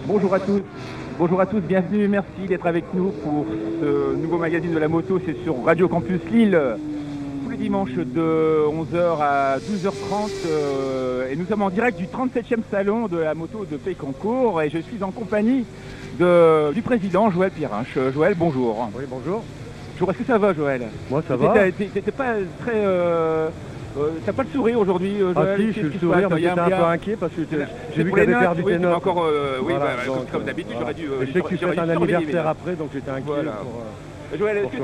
Bonjour à tous. Bonjour à tous, bienvenue, merci d'être avec nous pour ce nouveau magazine de la moto. C'est sur Radio Campus Lille, tous les dimanches de 11h à 12h30. Et nous sommes en direct du 37e salon de la moto de Pécancourt. Et je suis en compagnie du président Joël Pirinche. Joël, bonjour. Oui, bonjour. Bonjour, est-ce que ça va, Joël? Moi, ça va. T'es pas très... t'as pas le sourire aujourd'hui, Joël? Ah si, je suis le sourire, mais j'étais un peu inquiet parce que j'ai vu que tu avais perdu tes notes. Encore, oui, voilà, comme d'habitude, j'aurais dû... Je sais que tu fais un anniversaire après, donc j'étais inquiet. Voilà. Joël, est-ce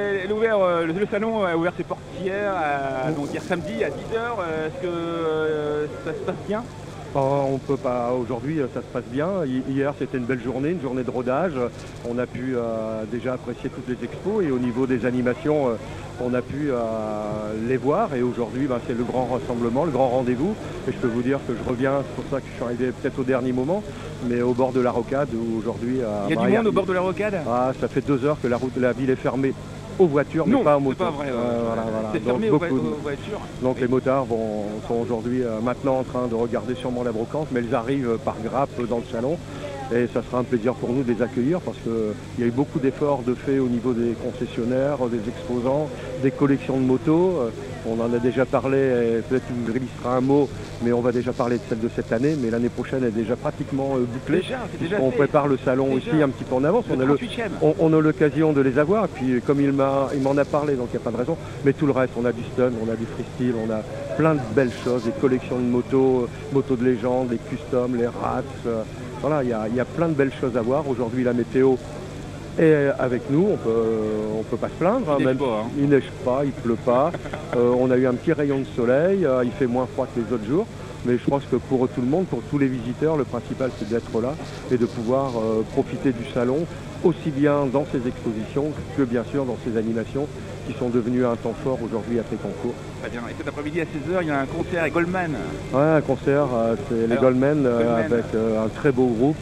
que le salon a ouvert ses portes hier, donc hier samedi à 10h? Est-ce que ça se passe bien? On peut pas. Aujourd'hui, ça se passe bien. Hier, c'était une belle journée, une journée de rodage. On a pu déjà apprécier toutes les expos et au niveau des animations, on a pu les voir. Et aujourd'hui, c'est le grand rassemblement, le grand rendez-vous. Et je peux vous dire que je reviens, c'est pour ça que je suis arrivé peut-être au dernier moment, mais au bord de la rocade où aujourd'hui... Il y a du monde au bord de la rocade? Ça fait 2 heures que la ville est fermée. Aux voitures, mais pas aux motos. C'est pas vrai. Voilà. C'est fermé aux voitures. Donc les motards sont aujourd'hui maintenant en train de regarder sûrement la brocante, mais elles arrivent par grappe dans le salon. Et ça sera un plaisir pour nous de les accueillir parce qu'il y a eu beaucoup d'efforts de fait au niveau des concessionnaires, des exposants, des collections de motos. On en a déjà parlé, et peut-être une grille sera un mot, mais on va déjà parler de celle de cette année. Mais l'année prochaine est déjà pratiquement bouclée. On prépare le salon aussi un petit peu en avance. On a l'occasion de les avoir. Et puis comme il m'en a parlé, donc il n'y a pas de raison. Mais tout le reste, on a du stun, on a du freestyle, on a plein de belles choses, des collections de motos, motos de légende, les customs, les rats. Voilà, il y a plein de belles choses à voir. Aujourd'hui, la météo est avec nous, on peut pas se plaindre. Il neige pas, il pleut pas. On a eu un petit rayon de soleil, il fait moins froid que les autres jours. Mais je pense que pour tout le monde, pour tous les visiteurs, le principal c'est d'être là et de pouvoir profiter du salon, aussi bien dans ses expositions que bien sûr dans ses animations qui sont devenues un temps fort aujourd'hui à Pécancourt. Très bien. Et cet après-midi à 16h, il y a un concert à Goldman. Ouais, un concert, c'est les Goldman avec un très beau groupe.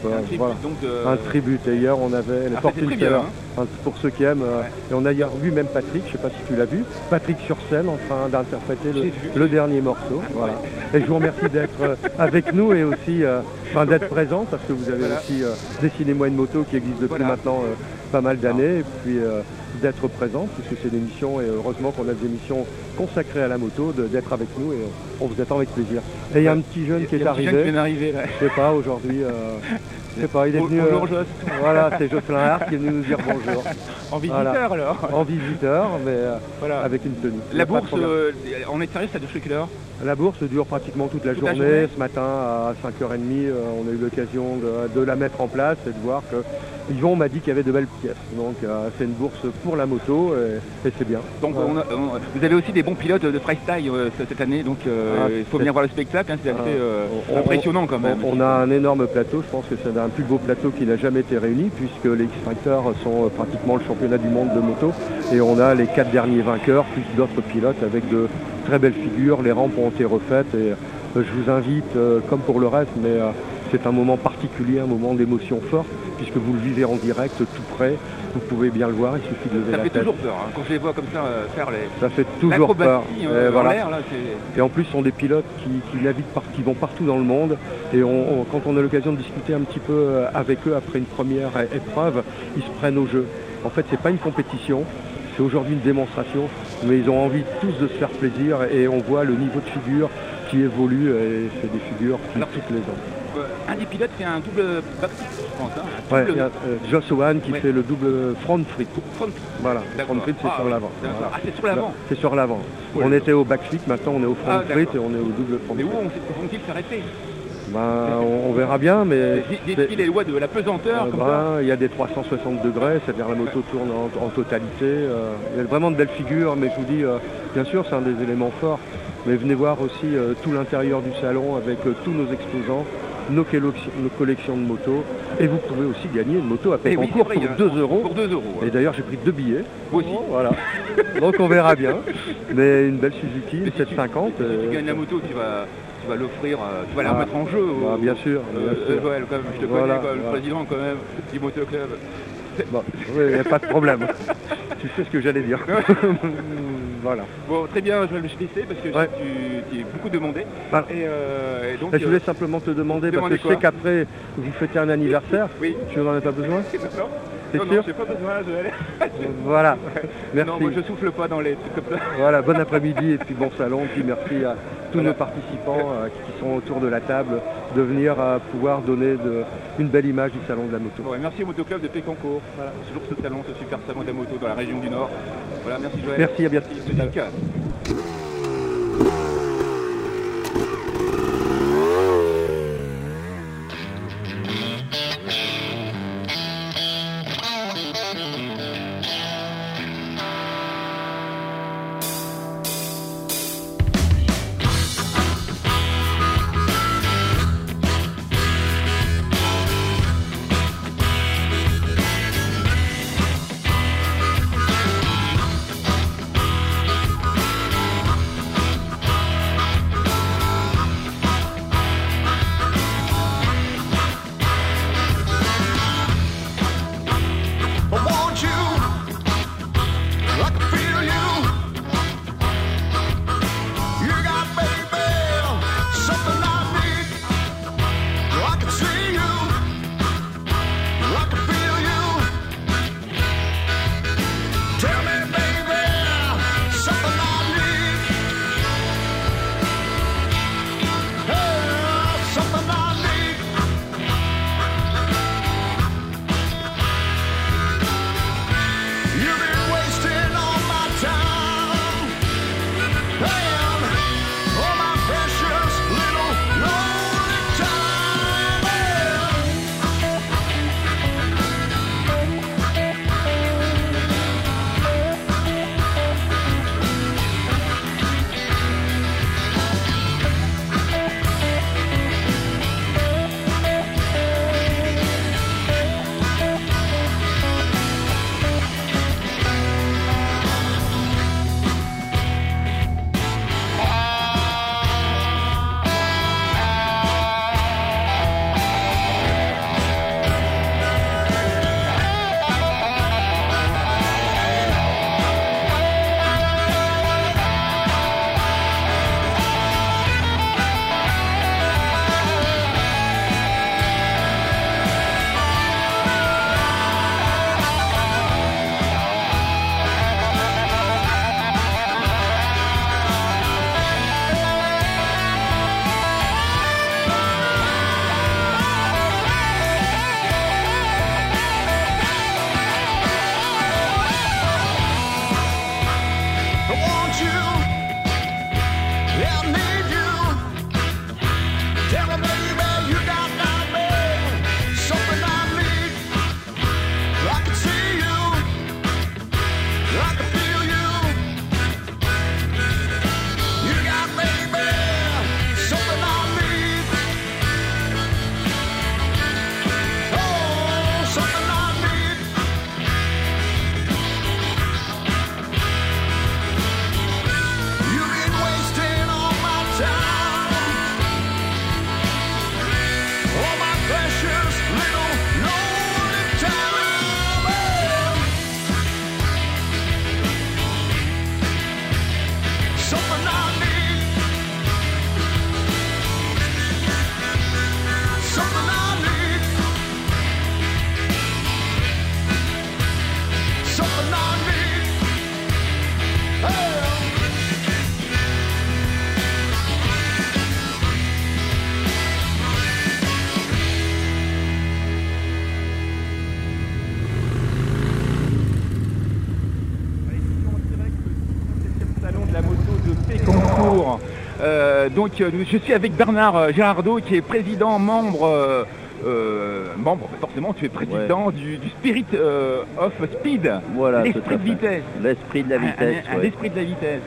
Un tribut. Et hier, on avait les Fortune Sellers, pour ceux qui aiment. Et on a hier vu même Patrick, je ne sais pas si tu l'as vu, Patrick sur scène en train d'interpréter le dernier morceau. Voilà. Et je vous remercie d'être avec nous et aussi d'être présent parce que vous avez aussi Dessinez-moi une moto qui existe depuis maintenant pas mal d'années. Et puis d'être présent puisque c'est l'émission et heureusement qu'on a des émissions consacrées à la moto, d'être avec nous et on vous attend avec plaisir. Et il y a un petit jeune qui est arrivé. Je sais pas, aujourd'hui, je sais pas, il est venu. Bonjour Joss. Voilà, c'est Jocelyn Hart qui est venu nous dire bonjour. En visiteur alors. En visiteur, mais avec une tenue. La bourse, on est sérieux, ça dure quelle heure? La bourse dure pratiquement toute la journée. Ce matin à 5h30, on a eu l'occasion de la mettre en place et de voir que Yvon m'a dit qu'il y avait de belles pièces. Donc c'est une bourse pour la moto et c'est bien. Donc vous avez aussi des bons pilotes de freestyle cette année, donc il faut venir voir le spectacle, c'est assez impressionnant quand même. On a un énorme plateau, je pense que c'est un plus beau plateau qui n'a jamais été réuni puisque les X-Fighters sont pratiquement le championnat du monde de moto et on a les 4 derniers vainqueurs plus d'autres pilotes avec de très belles figures, les rampes ont été refaites et je vous invite, comme pour le reste, mais c'est un moment particulier, un moment d'émotion forte puisque vous le vivez en direct, tout près, vous pouvez bien le voir, il suffit de lever la tête. Ça fait toujours peur, quand je les vois comme ça faire ça fait toujours peur. Voilà. Et en plus, ce sont des pilotes qui naviguent qui vont partout dans le monde. Et quand on a l'occasion de discuter un petit peu avec eux après une première épreuve, ils se prennent au jeu. En fait, c'est pas une compétition. C'est aujourd'hui une démonstration, mais ils ont envie tous de se faire plaisir et on voit le niveau de figure qui évolue et c'est des figures qui toutes les ans. Un des pilotes fait un double backflip, je pense. Il y a Joss Owen qui fait le double front flip. Voilà, front flip c'est sur l'avant. Ah, c'est sur l'avant. C'est sur l'avant. On était au backflip, maintenant on est au front flip et on est au double front flip. Mais où vont-ils s'arrêter? On verra bien, mais... Défie les lois de la pesanteur, comme ça. Il y a des 360 degrés, c'est-à-dire la moto tourne en totalité. Il y a vraiment de belles figures, mais je vous dis, bien sûr, c'est un des éléments forts. Mais venez voir aussi tout l'intérieur du salon avec tous nos exposants, nos collections de motos. Et vous pouvez aussi gagner une moto à Pécancourt pour 2 euros. Pour 2 euros. Et d'ailleurs, j'ai pris 2 billets. Moi aussi. Voilà. Donc on verra bien. Mais une belle Suzuki, une 750. Si tu gagnes la moto, tu vas l'offrir, tu vas la remettre en jeu. Bien sûr. Joël, quand même, je te connais, le président quand même, du motoclub. Bon, il n'y a pas de problème. Tu sais ce que j'allais dire. Voilà. Bon, très bien, je vais le laisser parce que tu es beaucoup demandé. Voilà. Et donc, je voulais simplement te demander, parce que je sais qu'après, vous fêtez un anniversaire. Oui. Tu n'en as pas besoin? T'es sûr? Non, j'ai pas besoin, je vais aller. Voilà. Merci. Non, moi je souffle pas dans les trucs comme ça. Voilà, bon après-midi et puis bon salon. Puis merci à tous nos participants qui sont autour de la table de venir pouvoir donner une belle image du salon de la moto. Ouais, merci au Motoclub de Pécancourt. Voilà, toujours ce salon, ce super salon de la moto dans la région du Nord. Voilà, merci Joël. Merci, à bientôt. Donc je suis avec Bernard Gérardeau qui est président, membre, forcément tu es président du Spirit of Speed, voilà, l'esprit de vitesse. L'esprit de la vitesse. L'esprit de la vitesse.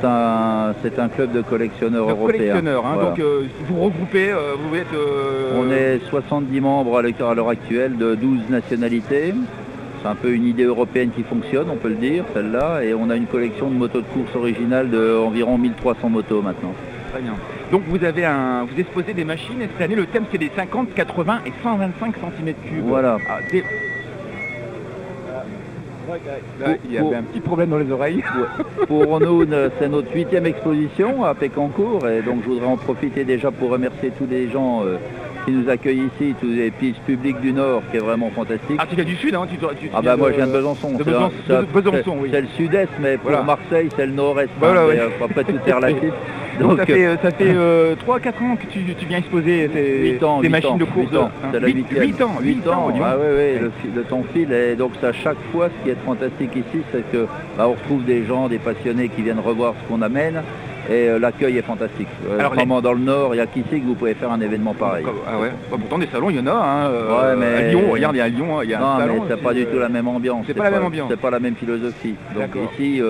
C'est un club de collectionneurs européens. Collectionneurs, hein, voilà. Donc vous regroupez, vous êtes... On est 70 membres à l'heure actuelle de 12 nationalités. C'est un peu une idée européenne qui fonctionne, on peut le dire, celle-là. Et on a une collection de motos de course originales d'environ 1300 motos maintenant. Très bien. Donc vous exposez des machines et cette année le thème c'est des 50, 80 et 125 cm3. Voilà. Là, il y avait un petit problème dans les oreilles. Pour nous, c'est notre 8e exposition à Pécancourt et donc je voudrais en profiter déjà pour remercier tous les gens qui nous accueillent ici, tous les pistes publiques du Nord qui est vraiment fantastique. Ah, tu viens du Sud, hein? Moi je viens de Besançon. Besançon, oui. C'est le Sud-Est, mais pour Marseille c'est le Nord-Est. Voilà, oui. Après tout est relatif. Donc ça fait 3-4 ans que tu viens exposer tes machines de course. C'est la 8e. 8 ans. Ah oui, le temps file. Et donc à chaque fois, ce qui est fantastique ici, c'est que on retrouve des gens, des passionnés qui viennent revoir ce qu'on amène. Et l'accueil est fantastique. Vraiment dans le Nord, il y a qu'ici que vous pouvez faire un événement pareil. Ah ouais. Pourtant des salons, il y en a. Hein, mais... À Lyon, regarde, il y a à Lyon, il y a un salon. Non, mais c'est pas du tout la même ambiance. C'est pas la même ambiance. C'est pas la même philosophie. Donc ici,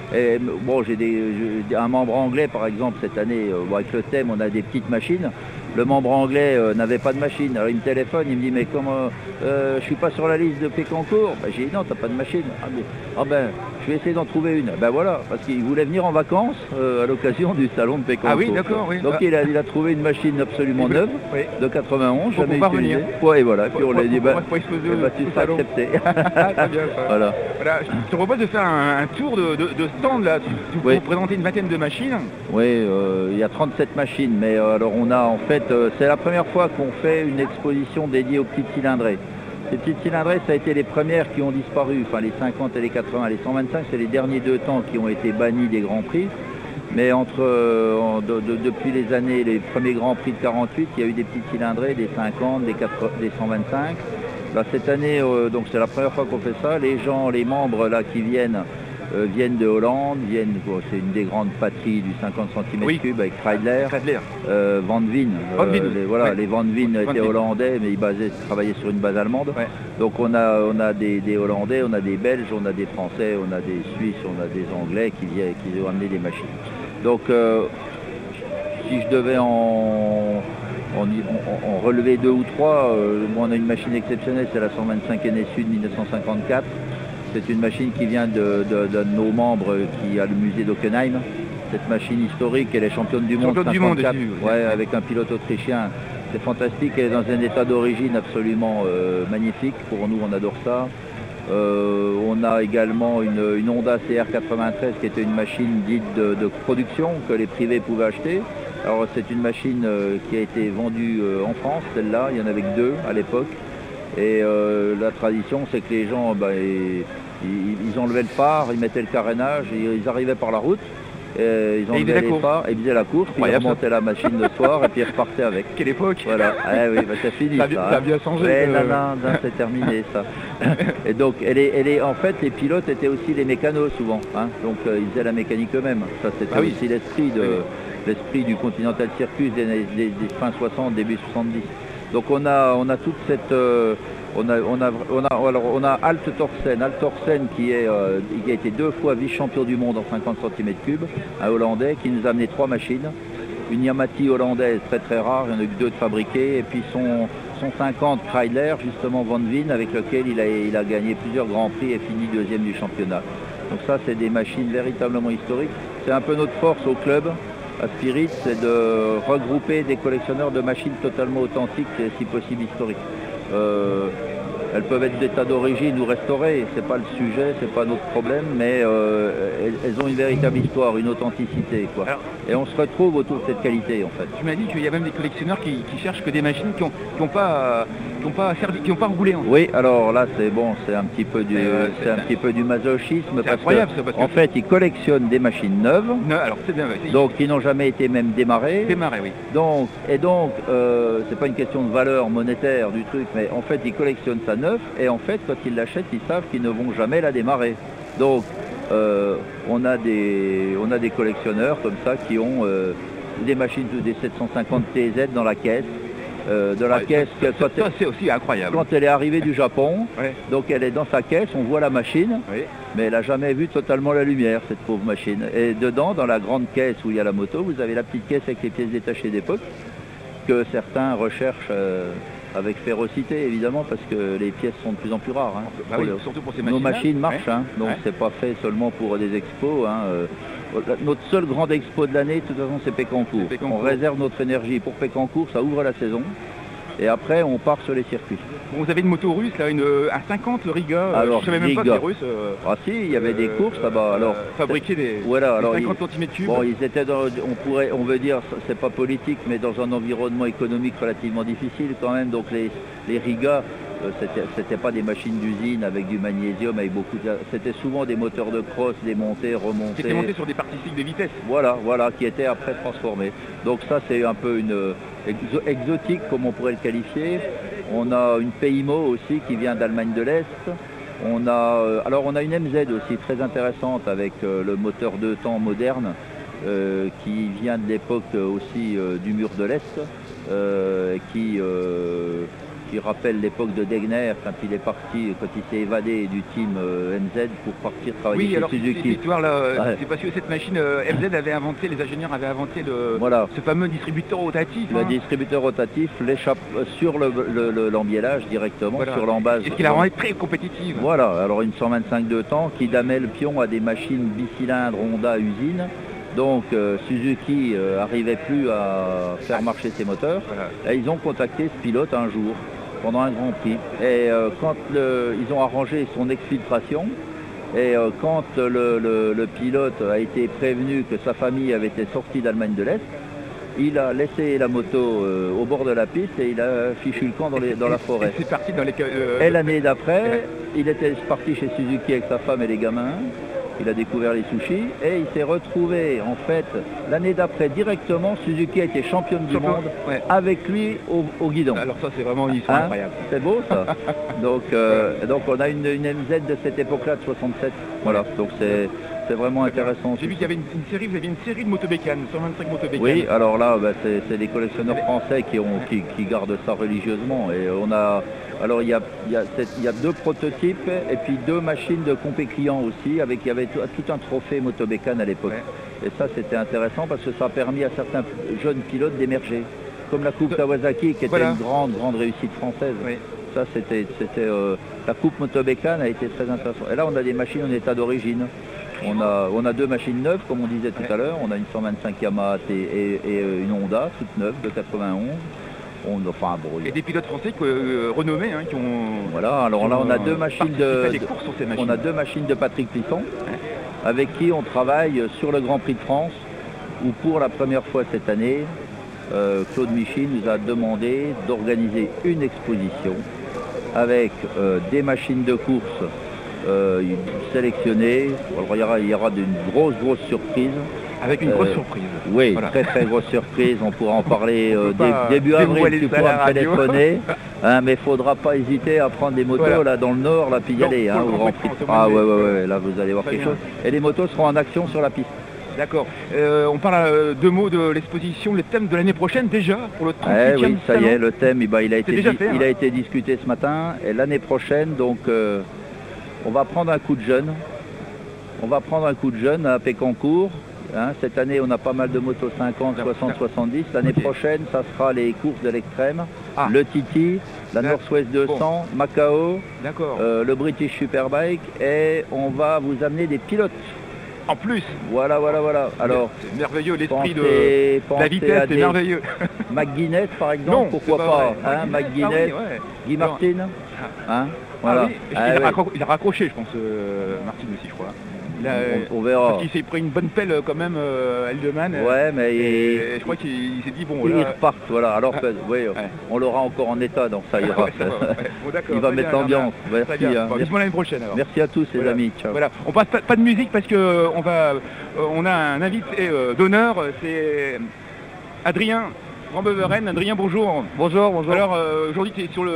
j'ai un membre anglais par exemple cette année, avec le thème, on a des petites machines. Le membre anglais n'avait pas de machine. Alors il me téléphone, il me dit mais comment je suis pas sur la liste de Pécancourt. J'ai dit non, t'as pas de machine. Je vais essayer d'en trouver une. Voilà, parce qu'il voulait venir en vacances à l'occasion du salon de Pécancourt. Ah oui, d'accord, oui. Donc il a trouvé une machine absolument neuve, de 91, jamais utilisée. Et voilà, puis on l'a dit, tu seras accepté. Voilà. Je te propose de faire un tour de stand là, pour présenter une vingtaine de machines. Oui, il y a 37 machines, mais alors on a en fait, c'est la première fois qu'on fait une exposition dédiée aux petites cylindrées. Les petites cylindrées, ça a été les premières qui ont disparu, enfin les 50 et les 80. Les 125, c'est les derniers 2 temps qui ont été bannis des Grands Prix. Mais depuis les années, les premiers Grands Prix de 48, il y a eu des petites cylindrées, des 50, des 125. Là, cette année, donc c'est la première fois qu'on fait ça. Les membres là qui viennent de Hollande, c'est une des grandes patries du 50 cm3 avec Kreidler, Van Veen. Les Van Veen étaient hollandais, mais ils travaillaient sur une base allemande. Ouais. Donc on a des Hollandais, on a des Belges, on a des Français, on a des Suisses, on a des Anglais qui ont amené des machines. Donc si je devais en relever 2 ou 3, on a une machine exceptionnelle, c'est la 125 NSU de 1954. C'est une machine qui vient de nos membres qui a le musée d'Ockenheim. Cette machine historique, elle est championne du monde. Championne du monde, avec un pilote autrichien. C'est fantastique, elle est dans un état d'origine absolument magnifique. Pour nous, on adore ça. On a également une Honda CR93 qui était une machine dite de production que les privés pouvaient acheter. Alors c'est une machine qui a été vendue en France, celle-là. Il y en avait que 2 à l'époque. Et la tradition, c'est que les gens, ils enlevaient le phare, ils mettaient le carénage, ils arrivaient par la route, ils enlevaient les phares, ils faisaient la course, puis ils remontaient la machine le soir et puis ils repartaient avec. Quelle époque! Voilà, c'est fini ça. Ça a bien changé. C'est terminé ça. Et donc, en fait, les pilotes étaient aussi les mécanos souvent, hein. Donc ils faisaient la mécanique eux-mêmes. Ça, c'était aussi l'esprit du Continental Circus des fin 60, début 70. Donc on a toute cette on a Alt Thorsen qui a été 2 fois vice-champion du monde en 50 cm3, un Hollandais qui nous a amené 3 machines, une Yamaha hollandaise très très rare, il y en a eu 2 de fabriqués, et puis son 50 Kreidler, justement Van Veen, avec lequel il a gagné plusieurs grands prix et fini 2e du championnat. Donc ça, c'est des machines véritablement historiques. C'est un peu notre force au club à Spirit, c'est de regrouper des collectionneurs de machines totalement authentiques et si possible historiques. Elles peuvent être d'état d'origine ou restaurées, c'est pas le sujet, c'est pas notre problème, mais elles ont une véritable histoire, une authenticité, quoi. Alors, et on se retrouve autour de cette qualité, en fait. Tu m'as dit qu'il y a même des collectionneurs qui cherchent que des machines qui n'ont pas roulé. Oui, alors là c'est un petit peu du masochisme. C'est incroyable ça, parce que en fait ils collectionnent des machines neuves. Alors c'est bien. Donc qui n'ont jamais été même démarrées. Oui. Donc c'est pas une question de valeur monétaire du truc, mais en fait ils collectionnent ça neuf et en fait quand ils l'achètent ils savent qu'ils ne vont jamais la démarrer. Donc on a des collectionneurs comme ça qui ont des machines des 750 TZ dans la caisse. Caisse. Ça c'est aussi incroyable. Quand elle est arrivée du Japon, donc elle est dans sa caisse, on voit la machine, mais elle n'a jamais vu totalement la lumière, cette pauvre machine. Et dedans, dans la grande caisse où il y a la moto, vous avez la petite caisse avec les pièces détachées d'époque, que certains recherchent avec férocité, évidemment, parce que les pièces sont de plus en plus rares. Hein. Surtout pour ces machines. Nos machines marchent, donc c'est pas fait seulement pour des expos. Notre seule grande expo de l'année, de toute façon, c'est Pécancourt. On réserve notre énergie pour Pécancourt, ça ouvre la saison. Et après, on part sur les circuits. Bon, vous avez une moto russe, là, un 50 Riga. Alors, je savais même pas que c'était russe. Ah si, il y avait des courses là-bas. Alors, fabriquer des 50 cm3. Bon, ils étaient on veut dire, c'est pas politique, mais dans un environnement économique relativement difficile quand même. Donc les Riga, c'était pas des machines d'usine avec du magnésium, c'était souvent des moteurs de cross, des montées, remontées. Qui étaient montés sur des parties cycles de vitesse. Voilà, qui étaient après transformés. Donc ça, c'est un peu une exotique, comme on pourrait le qualifier. On a une PIMO aussi qui vient d'Allemagne de l'Est. On a une MZ aussi très intéressante avec le moteur 2 temps moderne qui vient de l'époque aussi du mur de l'Est, qui rappelle l'époque de Degner quand il est parti, quand il s'est évadé du team MZ pour partir travailler chez Suzuki. Cette histoire-là, c'est parce que cette machine MZ avait inventé, les ingénieurs avaient inventé ce fameux distributeur rotatif. Le distributeur rotatif sur l'embiellage directement, sur l'embase. Et ce qui la rendait très compétitive. Voilà, alors une 125 de temps qui damait le pion à des machines bicylindres Honda usine. Donc Suzuki n'arrivait plus à faire marcher ses moteurs. Et ils ont contacté ce pilote un jour, pendant un Grand Prix. Et quand ils ont arrangé son exfiltration, et quand le pilote a été prévenu que sa famille avait été sortie d'Allemagne de l'Est, il a laissé la moto au bord de la piste et il a fichu le camp dans la forêt. C'est parti dans les... Et l'année d'après, il était parti chez Suzuki avec sa femme et les gamins. Il a découvert les sushis et il s'est retrouvé en fait l'année d'après directement. Suzuki a été championne du monde avec lui au guidon. Alors ça c'est vraiment une histoire incroyable. C'est beau ça. Donc on a une MZ de cette époque-là de 67. Voilà, donc c'est vraiment intéressant. J'ai vu qu'il y avait vous aviez une série de motobécanes, 125 motobécanes. Oui, alors là c'est des collectionneurs français qui gardent ça religieusement. Et alors il y a 2 prototypes et puis 2 machines de compé client aussi, il y avait tout un trophée motobécane à l'époque. Et ça c'était intéressant parce que ça a permis à certains jeunes pilotes d'émerger. Comme la Coupe Kawasaki qui était une grande réussite française. Oui. Ça c'était la Coupe motobécane a été très intéressante. Et là on a des machines en état d'origine. On a 2 machines neuves comme on disait tout à l'heure. On a une 125 Yamaha et une Honda toute neuve de 91. Et des pilotes français renommés qui ont... Voilà, alors là on a 2 machines on a 2 machines de Patrick Plisson avec qui on travaille sur le Grand Prix de France où pour la première fois cette année Claude Michy nous a demandé d'organiser une exposition avec des machines de course sélectionnées. Alors, il y aura d'une grosse surprise. Avec une grosse surprise. Oui, voilà. Très grosse surprise. On pourra en parler début avril. Tu pourras me téléphoner. Mais il ne faudra pas hésiter à prendre des motos là dans le nord, là, puis y aller au Grand Prix. Ouais, là vous allez voir quelque chose. Et les motos seront en action sur la piste. D'accord. On parle 2 mots de l'exposition, le thème de l'année prochaine déjà pour le 38e oui, ça salon. y est, le thème il a été discuté ce matin. Et l'année prochaine, donc on va prendre un coup de jeune. On va prendre un coup de jeune à Pécancourt. Cette année, on a pas mal de motos 50, 60, 70. L'année prochaine, ça sera les courses de l'extrême. Le Titi, la Northwest 200, Macao, le British Superbike. Et on va vous amener des pilotes. En plus. Voilà. Alors, c'est merveilleux, l'esprit de la vitesse, c'est merveilleux. McGuinness, par exemple, non, pourquoi pas McGuinness, Guy Martin. Voilà. Il a raccroché, je pense, Martin aussi, je crois. On verra. Parce qu'il s'est pris une bonne pelle quand même, Haldeman. Ouais, mais je crois qu'il s'est dit bon. Ils repartent, voilà. Alors que, on l'aura encore en état, donc ça ira. Il va mettre l'ambiance. Merci. Dis-moi l'année prochaine. Alors. Merci à tous, les amis. Ciao. Voilà. On passe pas de musique parce que on a un invité d'honneur, c'est Adrien Rambeveren. Adrien, bonjour. Bonjour. Alors aujourd'hui, tu es sur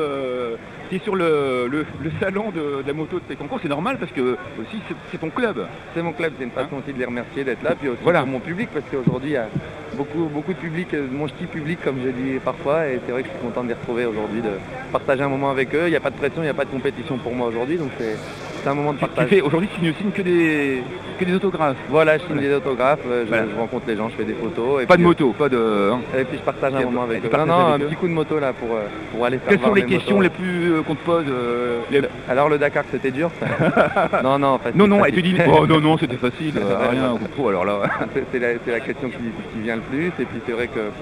le salon de la moto de Pécancourt, c'est normal parce que aussi c'est ton club. C'est mon club, c'est une façon aussi de les remercier d'être là, puis aussi pour mon public, parce qu'aujourd'hui il y a beaucoup de public, mon petit public comme je dis parfois, et c'est vrai que je suis content de les retrouver aujourd'hui, de partager un moment avec eux. Il n'y a pas de pression, il n'y a pas de compétition pour moi aujourd'hui, donc c'est un moment de partage. Aujourd'hui tu ne signes que des autographes. Voilà, je signe des autographes, je rencontre les gens, je fais des photos. Et pas de moto, pas de... Et puis je partage un moment avec eux. Non, un petit coup de moto là pour aller faire. Quelles sont les questions les plus qu'on te pose Alors le Dakar c'était dur ça. Non, elle te dit non c'était facile, rien. Alors là c'est la question qui vient le plus, et puis c'est vrai que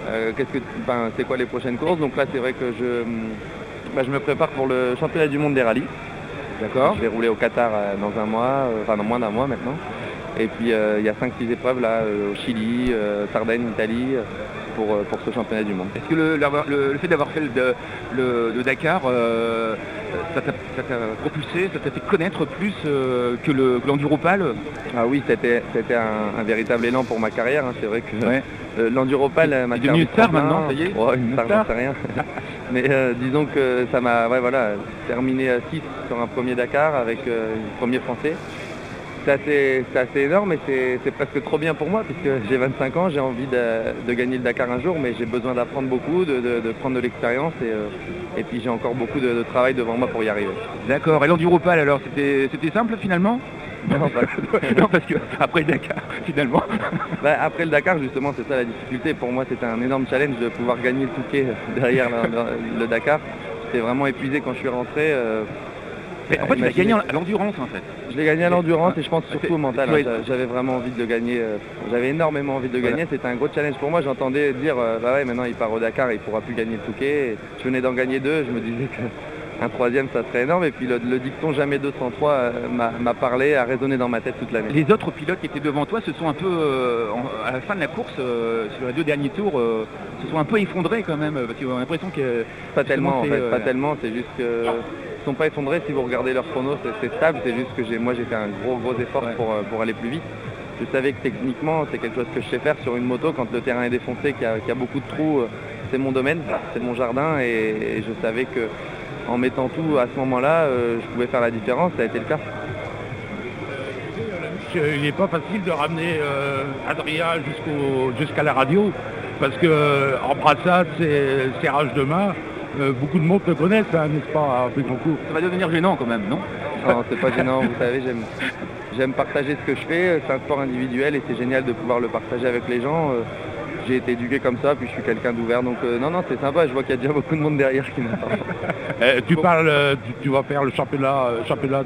c'est quoi les prochaines courses. Donc là, c'est vrai que je me prépare pour le championnat du monde des rallyes. D'accord. Je vais rouler au Qatar dans un mois, dans moins d'un mois maintenant. Et puis il y a 5-6 épreuves là, au Chili, Sardaigne, Italie, pour ce championnat du monde. Est-ce que le fait d'avoir fait le Dakar, ça t'a propulsé, ça t'a fait connaître plus que l'Enduropal? Ah oui, c'était un véritable élan pour ma carrière. Hein. C'est vrai que l'Enduropal m'a devenu une star maintenant, ça y est. Ouais, une star, j'en sais rien. Mais disons que ça m'a terminé à 6 sur un premier Dakar avec un premier français. C'est assez énorme et c'est presque trop bien pour moi puisque j'ai 25 ans, j'ai envie de gagner le Dakar un jour, mais j'ai besoin d'apprendre beaucoup, de prendre de l'expérience et puis j'ai encore beaucoup de travail devant moi pour y arriver. D'accord, et l'Enduropal alors, c'était simple finalement? Non, parce que après le Dakar, finalement. Après le Dakar, justement, c'est ça la difficulté. Pour moi, c'était un énorme challenge de pouvoir gagner le Touquet derrière le Dakar. J'étais vraiment épuisé quand je suis rentré. En fait, tu l'as gagné à l'endurance en fait. Je l'ai gagné à l'endurance et je pense surtout au mental. J'avais vraiment envie de le gagner. J'avais énormément envie de le gagner. C'était un gros challenge pour moi. J'entendais dire maintenant il part au Dakar, il ne pourra plus gagner le Touquet. Je venais d'en gagner 2. Je me disais qu'un 3e ça serait énorme. Et puis le dicton jamais 203 m'a parlé, a résonné dans ma tête toute l'année. Les autres pilotes qui étaient devant toi se sont un peu, à la fin de la course, sur les 2 derniers tours, se sont un peu effondrés quand même. Parce qu'on a l'impression que... Pas tellement en fait, pas tellement. C'est juste que... Ils ne sont pas effondrés, si vous regardez leur chrono, c'est stable, c'est juste que moi j'ai fait un gros effort pour aller plus vite. Je savais que techniquement c'est quelque chose que je sais faire sur une moto quand le terrain est défoncé, qu'il y a beaucoup de trous, c'est mon domaine, c'est mon jardin et je savais qu'en mettant tout à ce moment-là, je pouvais faire la différence, ça a été le cas. Il n'est pas facile de ramener Adrien jusqu'à la radio parce qu'en brassade c'est rage de main. Beaucoup de monde te connaissent, hein, n'est-ce pas, à Pécancourt? Ça va devenir gênant quand même, non? Non, c'est pas gênant, vous savez, j'aime partager ce que je fais, c'est un sport individuel et c'est génial de pouvoir le partager avec les gens. J'ai été éduqué comme ça, puis je suis quelqu'un d'ouvert, donc non, c'est sympa, je vois qu'il y a déjà beaucoup de monde derrière qui m'attend. Tu vas faire le championnat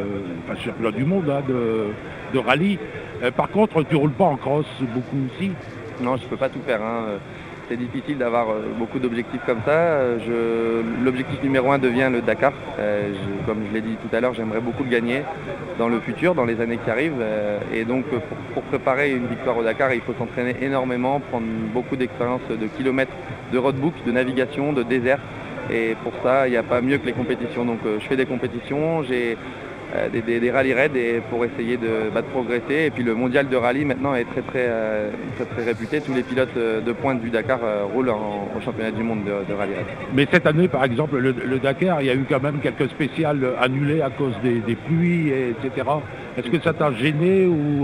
du monde hein, de rallye. Par contre, tu roules pas en cross beaucoup aussi? Non, je peux pas tout faire. Hein. C'est difficile d'avoir beaucoup d'objectifs comme ça. L'objectif numéro 1 devient le Dakar. Comme je l'ai dit tout à l'heure, j'aimerais beaucoup le gagner dans le futur, dans les années qui arrivent. Et donc pour préparer une victoire au Dakar, il faut s'entraîner énormément, prendre beaucoup d'expérience de kilomètres de roadbook, de navigation, de désert. Et pour ça, il n'y a pas mieux que les compétitions. Donc je fais des compétitions, j'ai des rallye raids pour essayer de progresser. Et puis le mondial de rallye maintenant est très réputé. Tous les pilotes de pointe du Dakar roulent au championnat du monde de rallye raid. Mais cette année, par exemple, le Dakar, il y a eu quand même quelques spéciales annulées à cause des pluies, etc. Est-ce que ça t'a gêné ou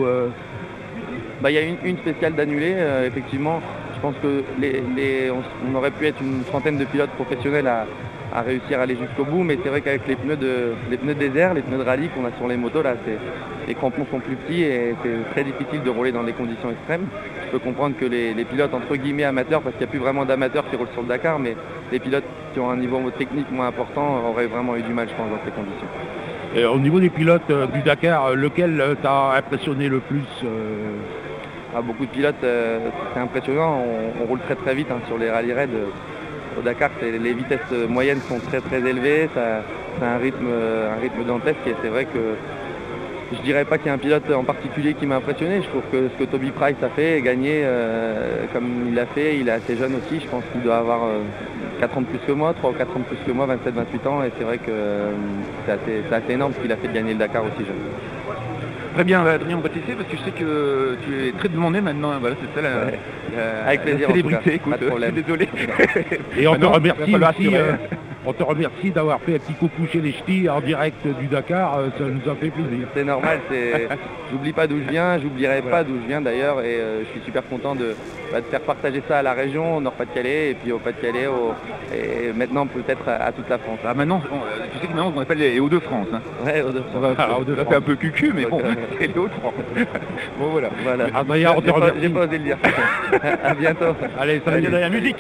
Il y a une spéciale d'annulée, effectivement. Je pense que on aurait pu être une trentaine de pilotes professionnels à réussir à aller jusqu'au bout, mais c'est vrai qu'avec les pneus désert, les pneus de rallye qu'on a sur les motos, là, les crampons sont plus petits et c'est très difficile de rouler dans des conditions extrêmes. Je peux comprendre que les pilotes entre guillemets amateurs, parce qu'il n'y a plus vraiment d'amateurs qui roulent sur le Dakar, mais les pilotes qui ont un niveau technique moins important auraient vraiment eu du mal, je pense, dans ces conditions. Et au niveau des pilotes du Dakar, lequel t'a impressionné le plus Beaucoup de pilotes, c'est impressionnant, on roule très vite hein, sur les rallye raids. Au Dakar, les vitesses moyennes sont très élevées, c'est un rythme dantesque et c'est vrai que je dirais pas qu'il y a un pilote en particulier qui m'a impressionné. Je trouve que ce que Toby Price a fait, gagner comme il l'a fait, il est assez jeune aussi, je pense qu'il doit avoir 4 ans de plus que moi, 3 ou 4 ans de plus que moi, 27-28 ans et c'est vrai que c'est assez énorme ce qu'il a fait de gagner le Dakar aussi jeune. Très bien, Adrien, on va te laisser parce que je sais que tu es très demandé maintenant. Voilà, c'est ça avec plaisir, la célébrité. Écoute, pas de problème. Je suis désolé. Et on te remercie aussi. On te remercie d'avoir fait un petit coucou chez les ch'tis en direct du Dakar, ça nous a fait plaisir. C'est normal, j'oublie pas d'où je viens, j'oublierai pas d'où je viens d'ailleurs et je suis super content de faire partager ça à la région, au Nord-Pas-de-Calais et puis au Pas-de-Calais et maintenant peut-être à toute la France. Maintenant, tu sais que maintenant on appelle les Hauts-de-France. Hein. Ouais, Hauts-de-France. Ça fait un peu cucu, mais bon, c'est les Hauts-de-France. Bon voilà. Adrien, on te remercie. J'ai pas osé le dire. À bientôt. Allez, salut de la musique.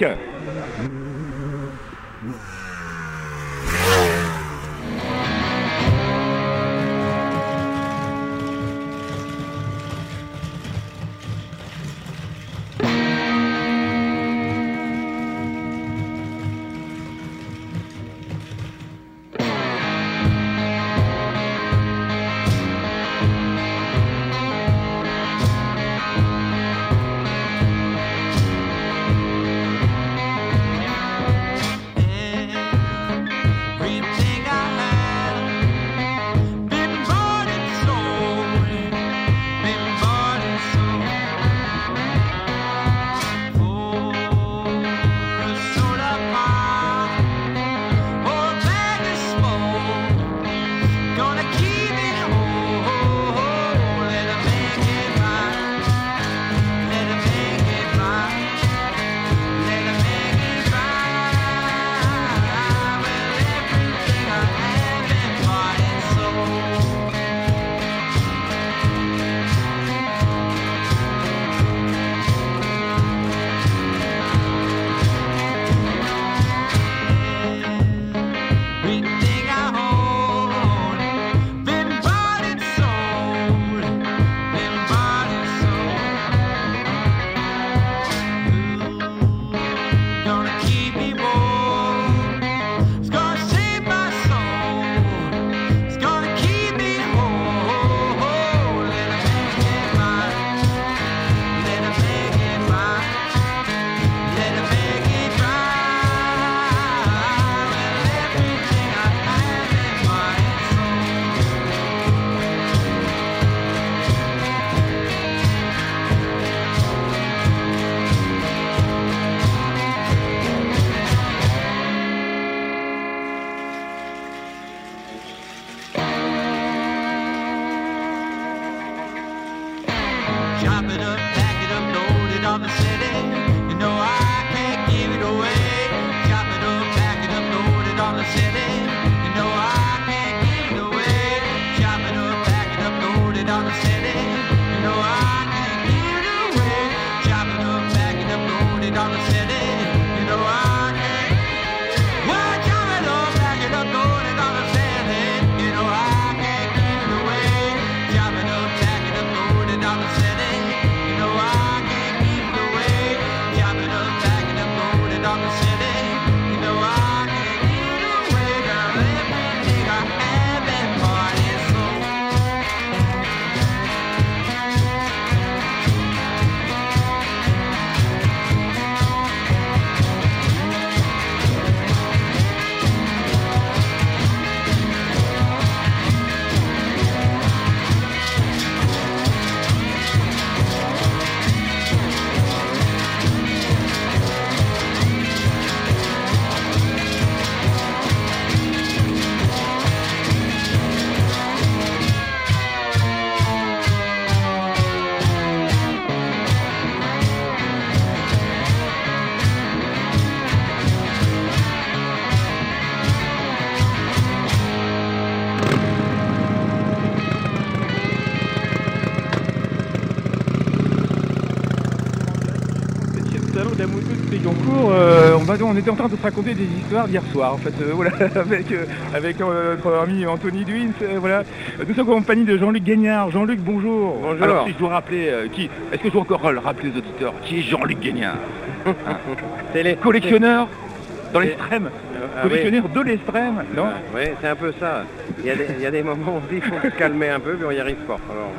on était en train de se raconter des histoires d'hier soir, en fait, voilà, avec notre ami Anthony Duins, voilà. Nous sommes en compagnie de Jean-Luc Guignard. Jean-Luc, bonjour. Bonjour. Alors, si je dois rappeler, est-ce que je dois encore le rappeler aux auditeurs, qui est Jean-Luc Guignard? C'est les collectionneur dans l'extrême. Collectionneur oui. De l'extrême, non? Oui, c'est un peu ça. Il y a des moments où on dit qu'il faut se calmer un peu, mais on n'y arrive pas. Alors...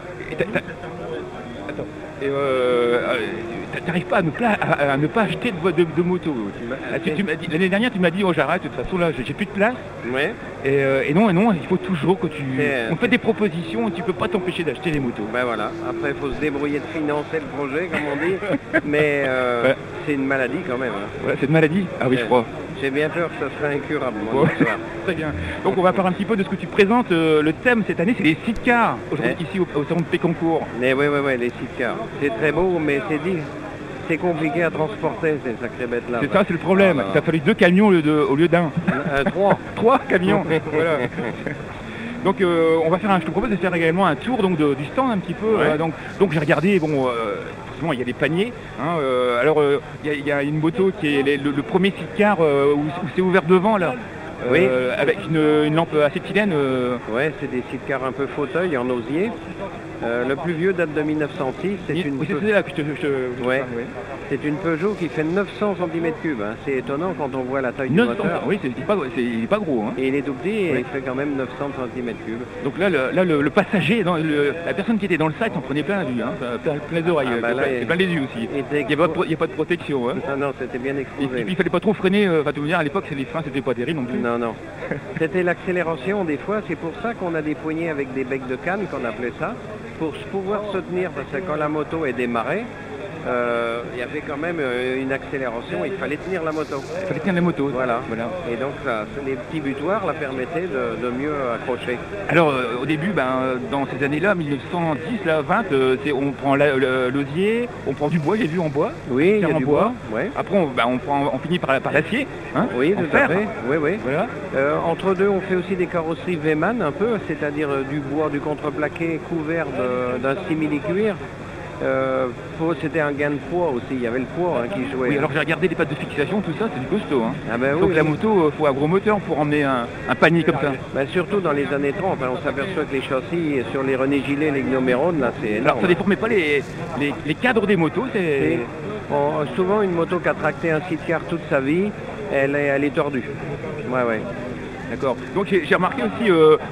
Attends. Et t'arrives pas à ne pas acheter de moto. L'année dernière, tu m'as dit, oh j'arrête, de toute façon là, j'ai plus de place. Ouais. Et non, il faut toujours que on fait des propositions et tu peux pas t'empêcher d'acheter des motos. Ben voilà, après il faut se débrouiller de financer le projet, comme on dit. Mais ouais. C'est une maladie quand même. Hein. Ouais, c'est une maladie? Ah oui, je crois. J'ai bien peur que ça serait incurable. Moi, très bien. Donc on va parler un petit peu de ce que tu présentes. Le thème cette année, c'est les sidecars, aujourd'hui ici au salon de Péconcourt. Oui, les sidecars. C'est très beau, mais c'est compliqué à transporter, ces sacrées bêtes-là. C'est ça, c'est le problème. Il a fallu 2 camions au lieu d'un. 3. 3 camions. Voilà. Donc je te propose de faire également un tour donc, du stand un petit peu. Ouais. Donc j'ai regardé, forcément il y a des paniers. Hein, alors il y a une moto qui est le premier sidecar où c'est ouvert devant là. Oui. Avec une lampe acétylène. Ouais, c'est des sidecars un peu fauteuil en osier. Le plus vieux date de 1906. C'est là que c'est une Peugeot qui fait 900 cm3. Hein. C'est étonnant quand on voit la taille du moteur. Oui, il n'est pas gros. Hein. Et il est tout petit et il fait quand même 900 cm3. Donc là, le passager, la personne qui était dans le sac s'en prenait plein la vue, hein, plein les oreilles, plein les yeux aussi. Il n'y a pas de protection. Hein. Non, c'était bien exposé. Et puis il fallait pas trop freiner. Tu veux dire, à l'époque, les freins, c'était pas terrible non plus. Non. C'était l'accélération des fois. C'est pour ça qu'on a des poignées avec des becs de canne, qu'on appelait ça, pour pouvoir se tenir, parce que quand la moto est démarrée, il y avait quand même une accélération, il fallait tenir la moto. Il fallait tenir la moto. Voilà. Et donc les petits butoirs la permettaient de mieux accrocher. Alors au début, dans ces années-là, 1910, 20, on prend l'osier, on prend du bois, j'ai vu en bois. Oui, il y a du bois. Ouais. Après on finit par l'acier. Hein, oui, tout à fait. Oui. Voilà. Entre deux, on fait aussi des carrosseries Weymann un peu, c'est-à-dire du bois, du contreplaqué couvert d'un simili-cuir. C'était un gain de poids aussi, il y avait le poids qui jouait. Oui, alors j'ai regardé les pattes de fixation, tout ça, c'est du costaud. Hein. Ah ben donc la moto, faut un gros moteur pour emmener un panier comme ça. Surtout dans les années 30, on s'aperçoit que les châssis sur les René Gillet, les Gnomérones, là c'est énorme. Alors ça déformait pas les cadres des motos, souvent une moto qui a tracté un sidecar toute sa vie, elle est tordue. Ouais. D'accord. Donc j'ai remarqué aussi,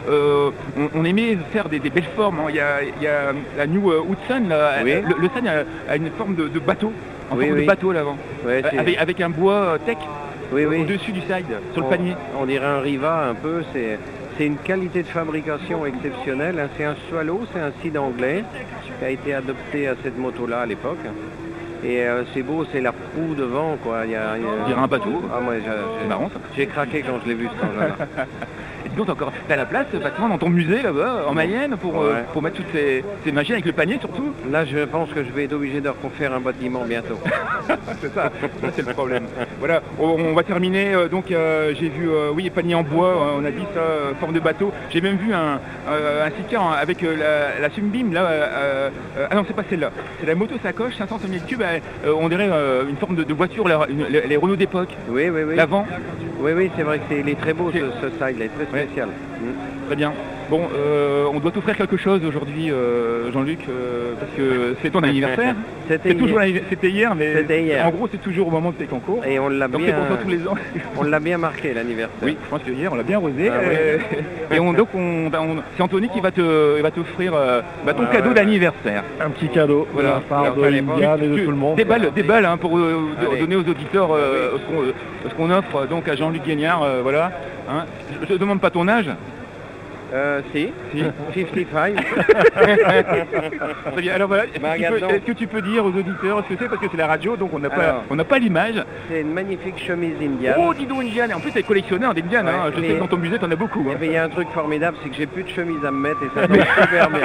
on aimait faire des belles formes. Hein. Il y a la New Hudson, oui. le Sun a une forme de bateau, forme de bateau à l'avant, avec un bois tech au-dessus du side, sur le panier. On dirait un Riva un peu, c'est une qualité de fabrication exceptionnelle. Hein. C'est un Swallow, c'est un Cid anglais qui a été adopté à cette moto-là à l'époque. Et c'est beau, c'est la proue devant, quoi. On dirait un bateau. C'est marrant ça. J'ai craqué quand je l'ai vu cet engin-là. Et donc t'as la place pratiquement dans ton musée là-bas, en Mayenne, pour mettre toutes ces machines avec le panier surtout. Là je pense que je vais être obligé de refaire un bâtiment bientôt. C'est ça c'est le problème. Voilà, on va terminer, j'ai vu, panier en bois, on a dit ça, forme de bateau. J'ai même vu un sidecar avec la Sunbeam là, ah non c'est pas celle-là, c'est la moto sacoche 500 cm3, on dirait une forme de voiture, les Renault d'époque. Oui. L'avant. Oui, c'est vrai qu'il est très beau ce side, il est très spécial. Très bien. Bon, on doit t'offrir quelque chose aujourd'hui, Jean-Luc, parce que c'est ton anniversaire. C'était hier, mais c'était hier. En gros, c'est toujours au moment de tes concours. Et on l'a donc bien. C'est pour ça tous les ans. On l'a bien marqué l'anniversaire. Oui, je pense que hier on l'a bien rosé. Et c'est Anthony qui va t'offrir ton cadeau d'anniversaire. Un petit cadeau. Voilà. Part de Yann et de tout le monde. Des balles hein, pour donner aux auditeurs ce qu'on offre donc à Jean-Luc Guignard. Voilà. Hein. Je ne demande pas ton âge. Si. 55. Très bien. Alors voilà, est-ce que tu peux dire aux auditeurs ce que c'est, parce que c'est la radio, donc on n'a pas l'image. C'est une magnifique chemise indienne. Oh, dis donc Indienne. Et en plus, t'es collectionneur d'Indienne. Hein. Je sais que dans ton musée, t'en as beaucoup. Hein. Il y a un truc formidable, c'est que j'ai plus de chemise à me mettre et ça tombe super bien.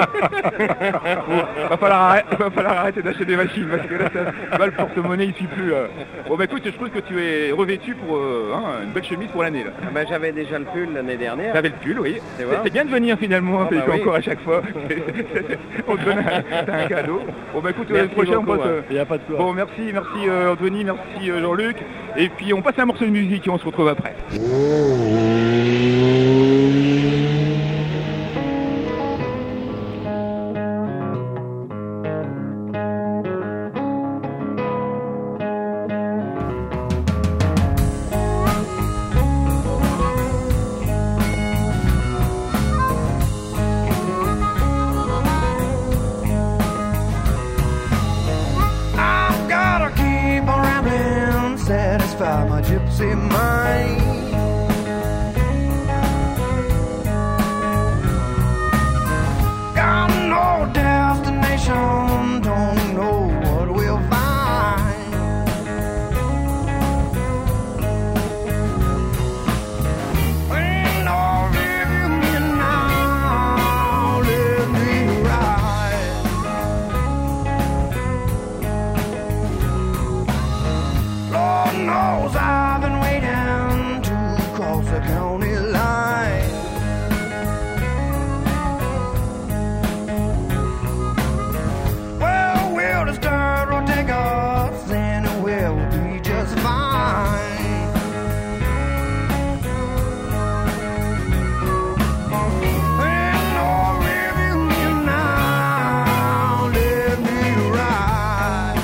Va falloir arrêter d'acheter des machines, parce que là, le porte-monnaie, il suit plus. Bon, écoute, je trouve que tu es revêtu pour une belle chemise pour l'année. J'avais déjà le pull l'année dernière. T'avais le pull, oui. C'est bien de venir finalement, Ah bah oui. encore à chaque fois. On te donne un cadeau. Bon bah écoute, Merci prochain on beaucoup, passe. Il n'y a pas de quoi. Bon merci Anthony, merci Jean-Luc. Et puis on passe un morceau de musique et on se retrouve après. I've gotta keep on rambling, satisfy my gypsy mind. Got no destination, don't know what we'll find. Ain't no leaving me now, let me ride. Lord knows I've been waiting to cross the county line. Well, we'll just start or take us anywhere, we'll be just fine. Ain't no leaving me now, let me ride.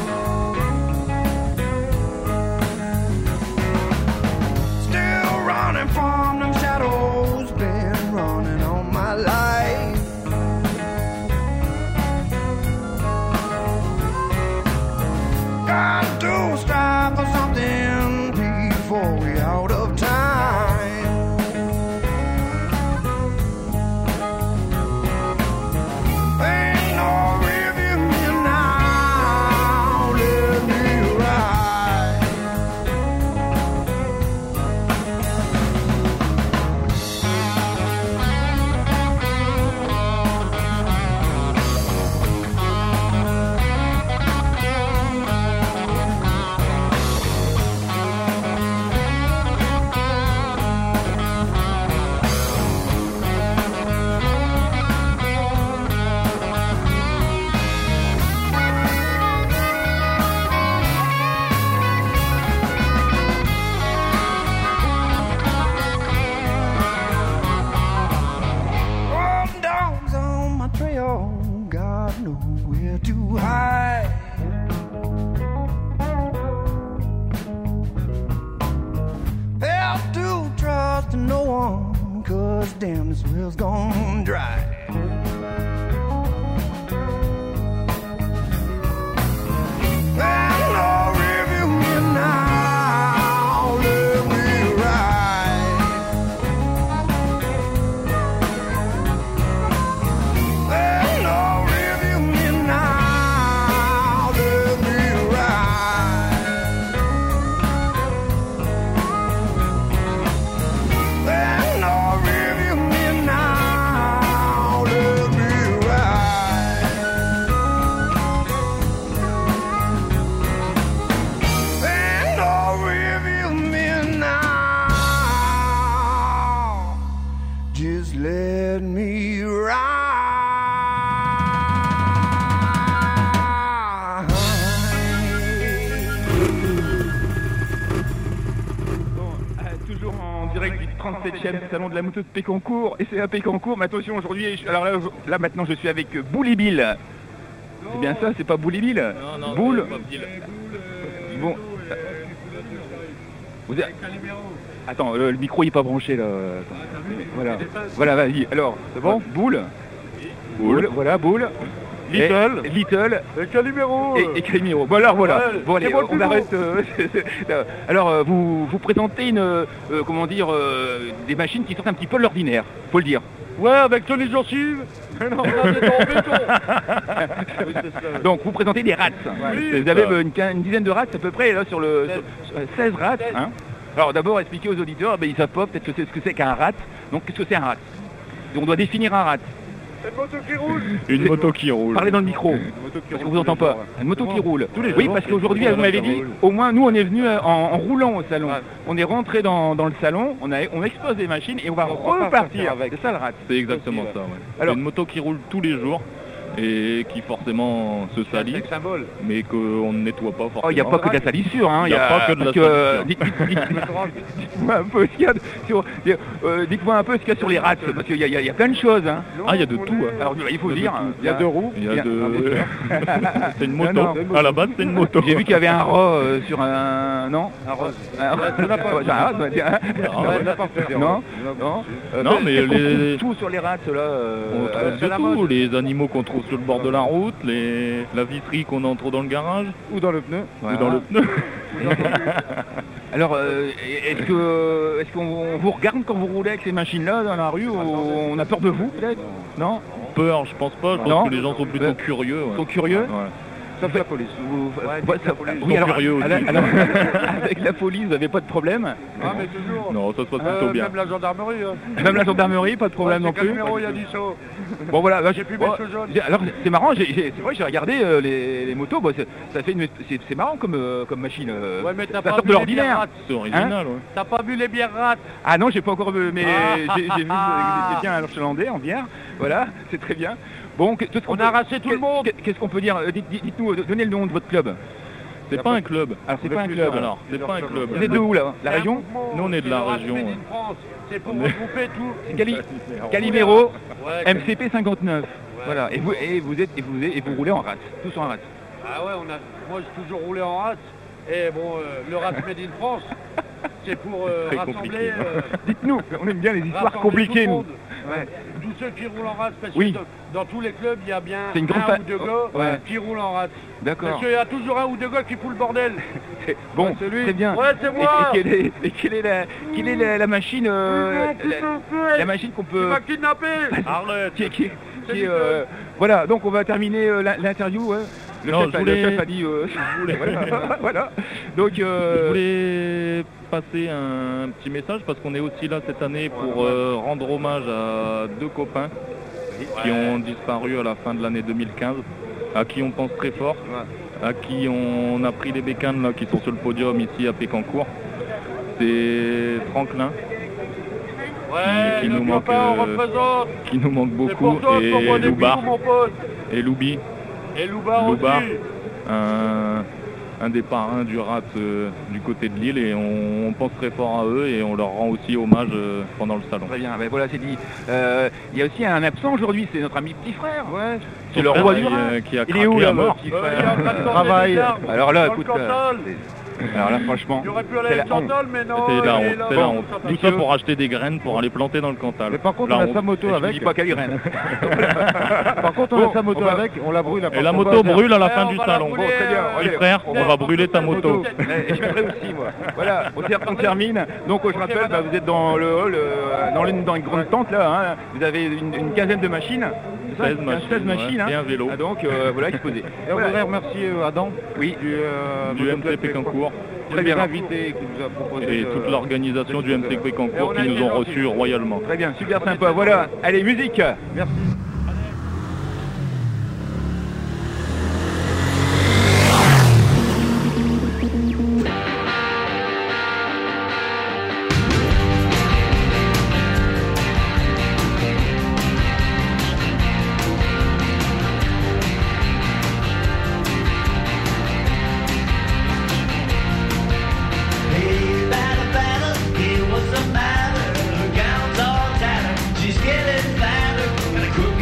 Still running from them shadows, been running all my life. Got to strive for something before we out of time. Ain't no leaving me now, let me ride. Oh, dogs on my trail, got nowhere to hide. Have to trust no one, 'cause damn, this well's gone dry. Ain't no review me now, let me ride. Ain't no review me now, let me ride. Ain't no review me now, let me ride. Ain't no review me now, just let me ride. Toujours en direct du 37e salon de la moto de Pécancourt. Et c'est à Pécancourt, mais attention aujourd'hui, alors là maintenant je suis avec Boule Bill. C'est bien ça, c'est pas Boule Bill? Non, Boule. pas Bill. Bon. Vous êtes... Attends, le micro il est pas branché là. Attends. Voilà, vas-y. Alors, c'est bon? Boule. Boule, voilà, Boule. Little. Et Calimero. Et Calimero. Bon alors voilà. Ouais, Bon allez, c'est moi le on plus arrête. Alors vous présentez des machines qui sortent un petit peu de l'ordinaire, faut le dire. Ouais, avec Tony Gencive. Non, on a des dents en béton. Oui, c'est ça. Donc vous présentez des rats. Oui, Vous avez ça. une dizaine de rats à peu près là sur 16 rats. Hein. Alors d'abord expliquer aux auditeurs, ils savent pas peut-être ce que c'est qu'un rat. Donc qu'est-ce que c'est un rat? On doit définir un rat. Une moto qui roule. Parlez dans le micro, parce qu'on vous entend pas. Une moto qui roule. Oui, parce qu'aujourd'hui, vous m'avez dit, au moins nous, on est venu en roulant au salon. On est rentré dans le salon, on expose des machines et on va repartir avec. C'est ça le rat. C'est exactement ça, ouais. Alors, c'est une moto qui roule tous les jours et qui forcément se salit, mais qu'on ne nettoie pas forcément. Il n'y a pas que de la salissure, hein. Il n'y a pas que de la salissure. Dites-moi un peu ce qu'il y a dites-moi un peu ce qu'il y a sur les rats, parce qu'il y a plein de choses. Hein. Ah, il y a de tout. Hein. Alors il faut dire, il y a 2 roues. Il y a c'est une moto. À la base, c'est une moto. J'ai vu qu'il y avait un rat sur un... Non, un rose. Non, mais tout sur les rats, là. On trouve tout, les animaux qu'on trouve sur le bord de la route, la viserie qu'on entre dans le garage. Ou dans le pneu. Ou dans le pneu. Alors, est-ce qu'on vous regarde quand vous roulez avec ces machines-là dans la rue, ou on a peur de vous, peut-être? Non? Peur, je pense pas. Je pense que les gens sont plutôt curieux. Ils sont curieux? Ouais. Sauf la police. Oui, alors, curieux aussi. Alors, avec la police, vous n'avez pas de problème? Ah, mais toujours. Non, ça se passe plutôt bien. Même la gendarmerie. Même la gendarmerie, pas de problème non plus. Numéro, il y a 10 sauts. Bon voilà, là, j'ai plus mes cheveux jaunes. Alors c'est marrant, c'est vrai, j'ai regardé les motos, bon, ça fait c'est marrant comme machine. Ouais, mais t'as ça pas sort de vu les l'ordinaire. bières rates. C'est original, ouais. T'as pas vu les bières rates? Ah non, j'ai pas encore vu, mais j'ai vu que vous étiez bien à l'Orchalandais en bière. Voilà, c'est très bien. Bon, on a rassé tout le monde. Qu'est-ce qu'on peut dire? Dites-nous, donnez le nom de votre club. C'est pas un club. Alors c'est pas un club. Alors, c'est pas un club. Vous êtes de où là? La région? Nous on est de la région. C'est pour regrouper tout. Calimero, MCP 59. Voilà. Et vous roulez en rats, tous en rats. Ah ouais, moi j'ai toujours roulé en rats. Et bon, le rat made in France, c'est pour rassembler. Dites-nous, on aime bien les histoires compliquées, nous. Ouais. Tous ceux qui roulent en rats, parce que dans tous les clubs, il y a bien un ou deux gars qui roulent en rats. D'accord. Parce qu'il y a toujours un ou deux gars qui foutent le bordel. Bon, c'est lui. Très bien. Ouais, c'est moi. Et quelle est la machine la machine qu'on peut... Tu vas kidnapper. Arrête. Voilà, donc on va terminer l'interview. Ouais. Le chef a dit... voilà. Donc, je voulais passer un petit message parce qu'on est aussi là cette année pour rendre hommage à 2 copains qui ont disparu à la fin de l'année 2015, à qui on pense très fort, à qui on a pris les bécanes là, qui sont sur le podium ici à Pécancourt. C'est Franklin. Qui nous manque beaucoup, et Loubar et Loubi. Et Loubar aussi. Un des parrains du rat du côté de Lille, et on pense très fort à eux et on leur rend aussi hommage pendant le salon. Très bien, ben voilà, c'est dit. Il y a aussi un absent aujourd'hui, c'est notre ami petit frère. Ouais. C'est le roi du rat. Qui a il est où là, mort, petit frère? Travail. Alors là, écoute. Alors là, franchement, il aurait pu aller à Chantal, mais non. C'est la honte. Tout ça pour acheter des graines pour aller planter dans le Cantal. Mais par contre, on a sa moto avec. Je dis pas quelle graine. Par contre, on a sa moto avec, on la brûle. Et la moto brûle à la fin du salon. Bon, très bien. Allez, frère, on va brûler ta moto. Et je mettrai aussi, moi. Voilà, on termine. Donc, je rappelle, vous êtes dans le hall, dans une grande tente là. Vous avez une quinzaine de machines. 16 machines, et un vélo. Donc voilà, exposé. Et on voudrait remercier Adam du MC Pécancourt. Très bien. Invité qui nous a proposé. Et toute l'organisation du MC Pécancourt qui nous ont reçus royalement. Très bien, super sympa. Voilà, allez, musique. Merci. She's getting fatter, and I could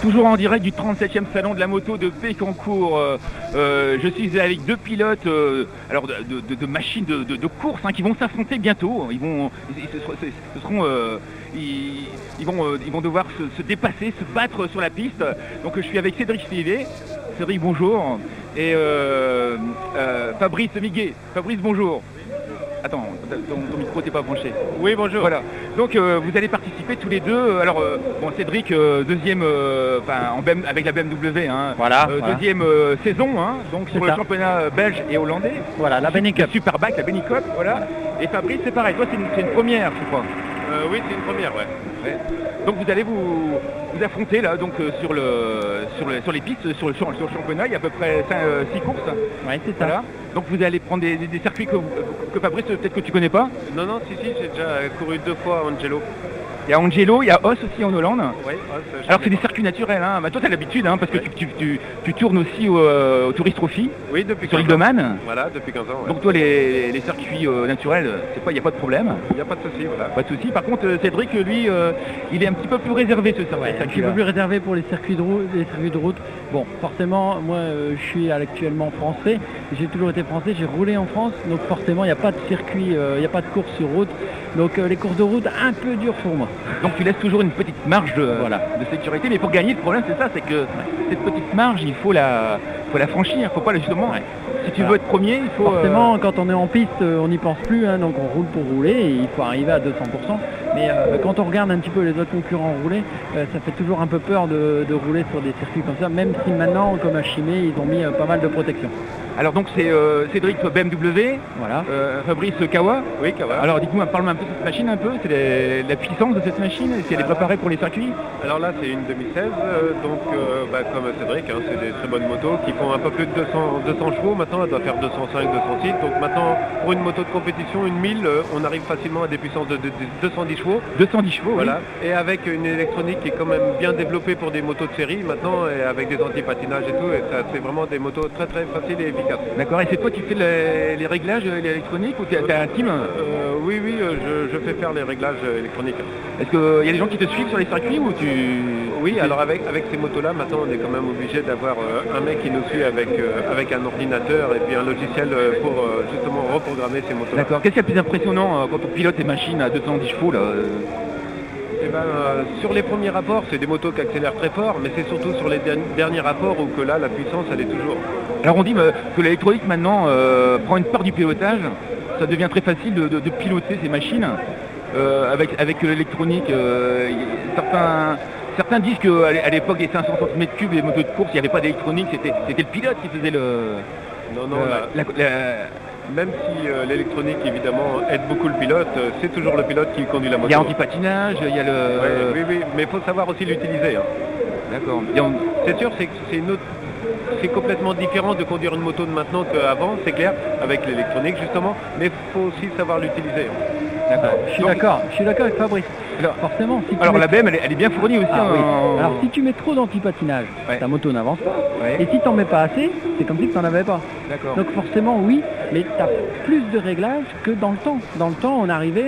toujours en direct du 37e salon de la moto de Pécancourt. Je suis avec deux pilotes de machines de course qui vont s'affronter bientôt. Ils vont devoir se dépasser, se battre sur la piste. Donc je suis avec Cédric Fivet. Cédric, bonjour. Et Fabrice Miguet. Fabrice, bonjour. Attends, ton micro t'es pas branché. Oui, bonjour. Voilà. Donc vous allez participer tous les deux. Alors Cédric, deuxième avec la BMW. Voilà. Deuxième saison, donc sur le championnat belge et hollandais. Voilà, la Benny Cup. Superbike, la Benny Cup, voilà. Et Fabrice, c'est pareil. Toi, c'est une première, je crois. Oui, c'est une première, ouais. Donc vous allez vous affronter là, donc sur les pistes, sur le championnat. Il y a à peu près 6 courses. Oui, c'est ça. Voilà. Donc vous allez prendre des circuits que Fabrice, peut-être que tu connais pas. Non, si, j'ai déjà couru 2 fois à Angelo. Il y a Angelo, il y a Os aussi en Hollande. Oui, Os. Alors c'est des circuits naturels, Bah, toi tu as l'habitude, parce que tu tournes aussi au Tourist Trophy. Oui, depuis sur l'île de Man. Voilà, depuis 15 ans. Ouais. Donc toi les circuits naturels, il n'y a pas de problème. Il n'y a pas de souci, voilà. Pas de souci. Par contre, Cédric, lui, il est un petit peu plus réservé ce circuit. Un petit peu plus réservé pour les circuits de route. Bon, forcément, moi je suis actuellement français. J'ai toujours été français, j'ai roulé en France, donc forcément il n'y a pas de circuit, il n'y a pas de course sur route. Donc les courses de route un peu dures pour moi. Donc tu laisses toujours une petite marge de sécurité, mais pour gagner, le problème c'est ça, c'est que cette petite marge, il faut la franchir, il ne faut pas justement. Ouais. Si tu veux être premier, il faut. Forcément, quand on est en piste, on n'y pense plus, donc on roule pour rouler et il faut arriver à 200%. Mais quand on regarde un petit peu les autres concurrents rouler, ça fait toujours un peu peur de rouler sur des circuits comme ça, même si maintenant, comme à Chimay, ils ont mis pas mal de protection. Alors donc c'est Cédric BMW, voilà. Fabrice Kawa. Oui, Kawa. Alors dites-moi, parle-moi un peu de cette machine, c'est la puissance de cette machine, est-ce qu'elle est préparée pour les circuits? Alors là c'est une 2016, donc comme Cédric, c'est des très bonnes motos qui font un peu plus de 200 chevaux, maintenant elle doit faire 205, 206, donc maintenant pour une moto de compétition, une 1000, on arrive facilement à des puissances de 210 chevaux. 210 chevaux, voilà. Oui. Et avec une électronique qui est quand même bien développée pour des motos de série maintenant, et avec des anti-patinages et tout, et ça c'est vraiment des motos très très faciles et efficaces. D'accord, et c'est toi qui fais les réglages électroniques ou tu as un team? Oui, je fais faire les réglages électroniques. Est-ce qu'il y a des gens qui te suivent sur les circuits ou tu... Oui, alors avec ces motos-là, maintenant on est quand même obligé d'avoir un mec qui nous suit avec un ordinateur et puis un logiciel pour justement reprogrammer ces motos-là. D'accord, qu'est-ce qui est le plus impressionnant quand on pilote des machines à 210 chevaux là sur les premiers rapports, c'est des motos qui accélèrent très fort, mais c'est surtout sur les derniers rapports où que là, la puissance, elle est toujours. Alors on dit que l'électronique maintenant prend une part du pilotage, ça devient très facile de piloter ces machines avec l'électronique. Certains disent qu'à l'époque des 500 cm3 des motos de course, il n'y avait pas d'électronique, c'était le pilote qui faisait le... Non, même si l'électronique évidemment aide beaucoup le pilote, c'est toujours le pilote qui conduit la moto. Il y a anti-patinage, il y a le... Oui, mais il faut savoir aussi l'utiliser. D'accord. C'est sûr, c'est complètement différent de conduire une moto de maintenant qu'avant, c'est clair, avec l'électronique justement, mais il faut aussi savoir l'utiliser. D'accord. Je suis d'accord avec Fabrice. Alors, forcément, si la BM elle est bien fournie aussi. Oui. Alors si tu mets trop d'anti-patinage, ta moto n'avance pas. Ouais. Et si tu n'en mets pas assez, c'est comme si tu n'en avais pas. D'accord. Donc forcément oui, mais tu as plus de réglages que dans le temps. Dans le temps, on arrivait,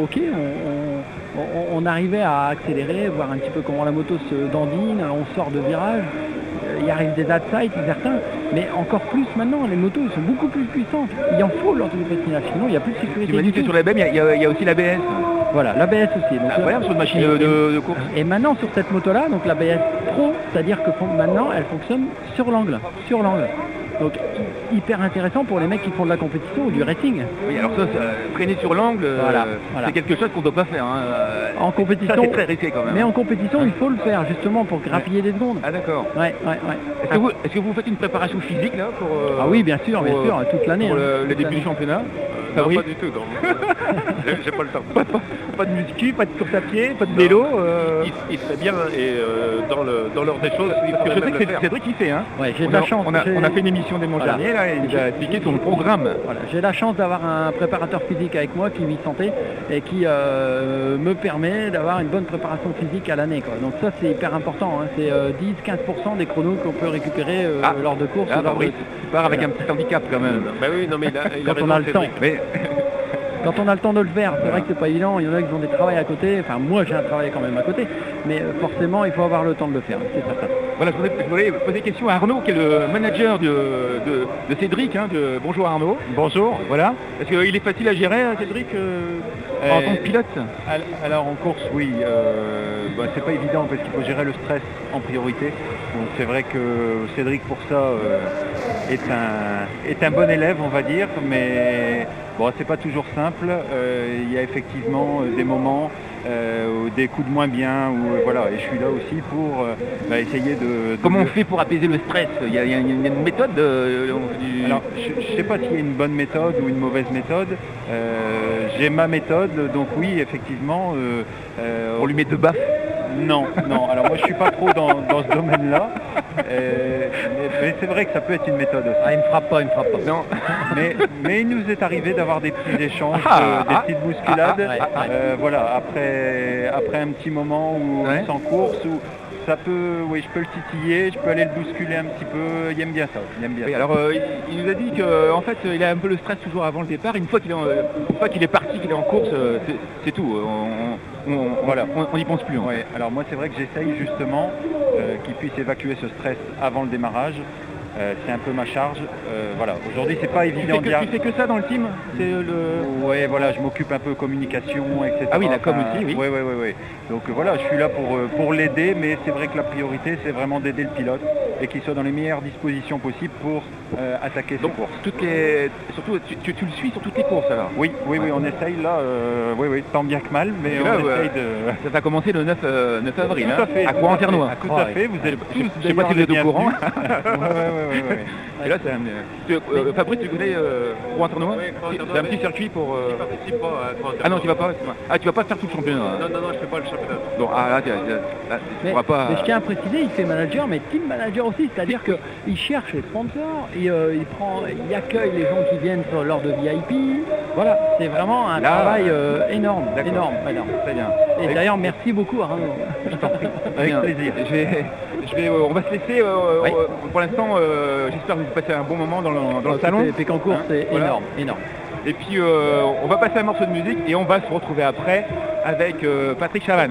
on arrivait à accélérer, voir un petit peu comment la moto se dandine, on sort de virage. Il arrive des outsides, certains, mais encore plus maintenant, les motos sont beaucoup plus puissantes. Il en faut l'anti-patinage, sinon il n'y a plus de sécurité. Tu m'as dit que sur la BM, il y a aussi l'ABS. Voilà, l'ABS aussi. Donc, incroyable sur une machine de course. Et maintenant sur cette moto-là, donc l'ABS Pro, c'est-à-dire que maintenant elle fonctionne sur l'angle. Donc hyper intéressant pour les mecs qui font de la compétition ou du racing. Oui, alors ça, freiner sur l'angle, voilà. C'est quelque chose qu'on ne doit pas faire. En compétition, ça, c'est très risqué quand même. Mais en compétition, il faut le faire justement pour grappiller des secondes. Ah d'accord. Ouais. Est-ce que vous faites une préparation physique là pour Ah oui, bien sûr, toute l'année. Pour le début du championnat? Non, pas du tout, non. J'ai pas le temps. Pas de muscu, pas de course à pied, pas de vélo. Il serait bien et dans l'ordre des choses, il faudrait je sais même que le faire. Cédric il fait. Ouais, j'ai de la chance. On a fait une émission dimanche dernier là, et il a expliqué son programme. Voilà, j'ai la chance d'avoir un préparateur physique avec moi qui vit santé et qui me permet d'avoir une bonne préparation physique à l'année. Donc ça c'est hyper important. C'est 10-15% des chronos qu'on peut récupérer lors de courses. Tu pars avec un petit handicap quand même. Bah oui, non mais il a quand raison, on a le temps. quand on a le temps de le faire, c'est vrai que c'est pas évident. Il y en a qui ont des travails à côté. Enfin, moi, j'ai un travail quand même à côté. Mais forcément, il faut avoir le temps de le faire, c'est certain. Voilà, je voulais poser une question à Arnaud, qui est le manager de Cédric. Bonjour Arnaud. Bonjour. Voilà. Est-ce qu'il est facile à gérer, Cédric, en tant que pilote? Alors en course, oui. C'est pas évident parce qu'il faut gérer le stress en priorité. Donc c'est vrai que Cédric pour ça est un bon élève, on va dire, mais bon, c'est pas toujours simple. Il y a effectivement des moments, des coups de moins bien, voilà. Et je suis là aussi pour essayer de. Comment on fait pour apaiser le stress? Il y a une méthode. Alors, je sais pas s'il y a une bonne méthode ou une mauvaise méthode. J'ai ma méthode, donc oui, effectivement. On lui met 2 baffes. Non. Alors moi je suis pas trop dans ce domaine-là. Mais c'est vrai que ça peut être une méthode aussi. Ah, il me frappe pas. Non. Mais il nous est arrivé d'avoir des petits échanges, des petites bousculades. Voilà, après un petit moment où on est en course, où ça peut, oui, je peux le titiller, je peux aller le bousculer un petit peu. Il aime bien ça. Alors il nous a dit qu'en fait il a un peu le stress toujours avant le départ. Une fois qu'il est parti, qu'il est en course, c'est tout. On n'y pense plus. Ouais. Alors moi c'est vrai que j'essaye justement qu'il puisse évacuer ce stress avant le démarrage. C'est un peu ma charge. Voilà. Aujourd'hui c'est pas évident. Tu fais que ça dans le team? Oui, voilà, je m'occupe un peu communication, etc. Ah oui, la com aussi, oui. Oui. Donc voilà, je suis là pour l'aider, mais c'est vrai que la priorité c'est vraiment d'aider le pilote et qu'il soit dans les meilleures dispositions possibles pour attaquer ses courses. Surtout, tu le suis sur toutes les courses alors? Oui, on essaye là, tant bien que mal, mais là, on essaye de. Ça va commencer le 9 avril, tout à fait, à Courant-Ternois. Tout à fait, vous êtes tous. Je sais pas si vous êtes au courant. Ouais. Et là, Fabrice, tu connais Courant-Ternois? C'est un petit circuit pour. Je participe pas à Courant-Ternois. Ah non, tu vas pas. Ah, tu vas pas faire tout le championnat. Non, je fais pas le championnat. Donc, tu pourras pas. Mais je tiens à préciser, il fait manager, mais team manager aussi, c'est-à-dire qu'il cherche les sponsors, il accueille les gens qui viennent sur l'heure de VIP. Voilà, c'est vraiment un travail énorme. Très bien. Et d'ailleurs, merci beaucoup Arnaud. Je t'en prie. Avec plaisir. On va se laisser. Pour l'instant, j'espère que vous passez un bon moment dans le salon. Pécancourt, c'est énorme. Et puis on va passer un morceau de musique et on va se retrouver après avec Patrick Chavannes.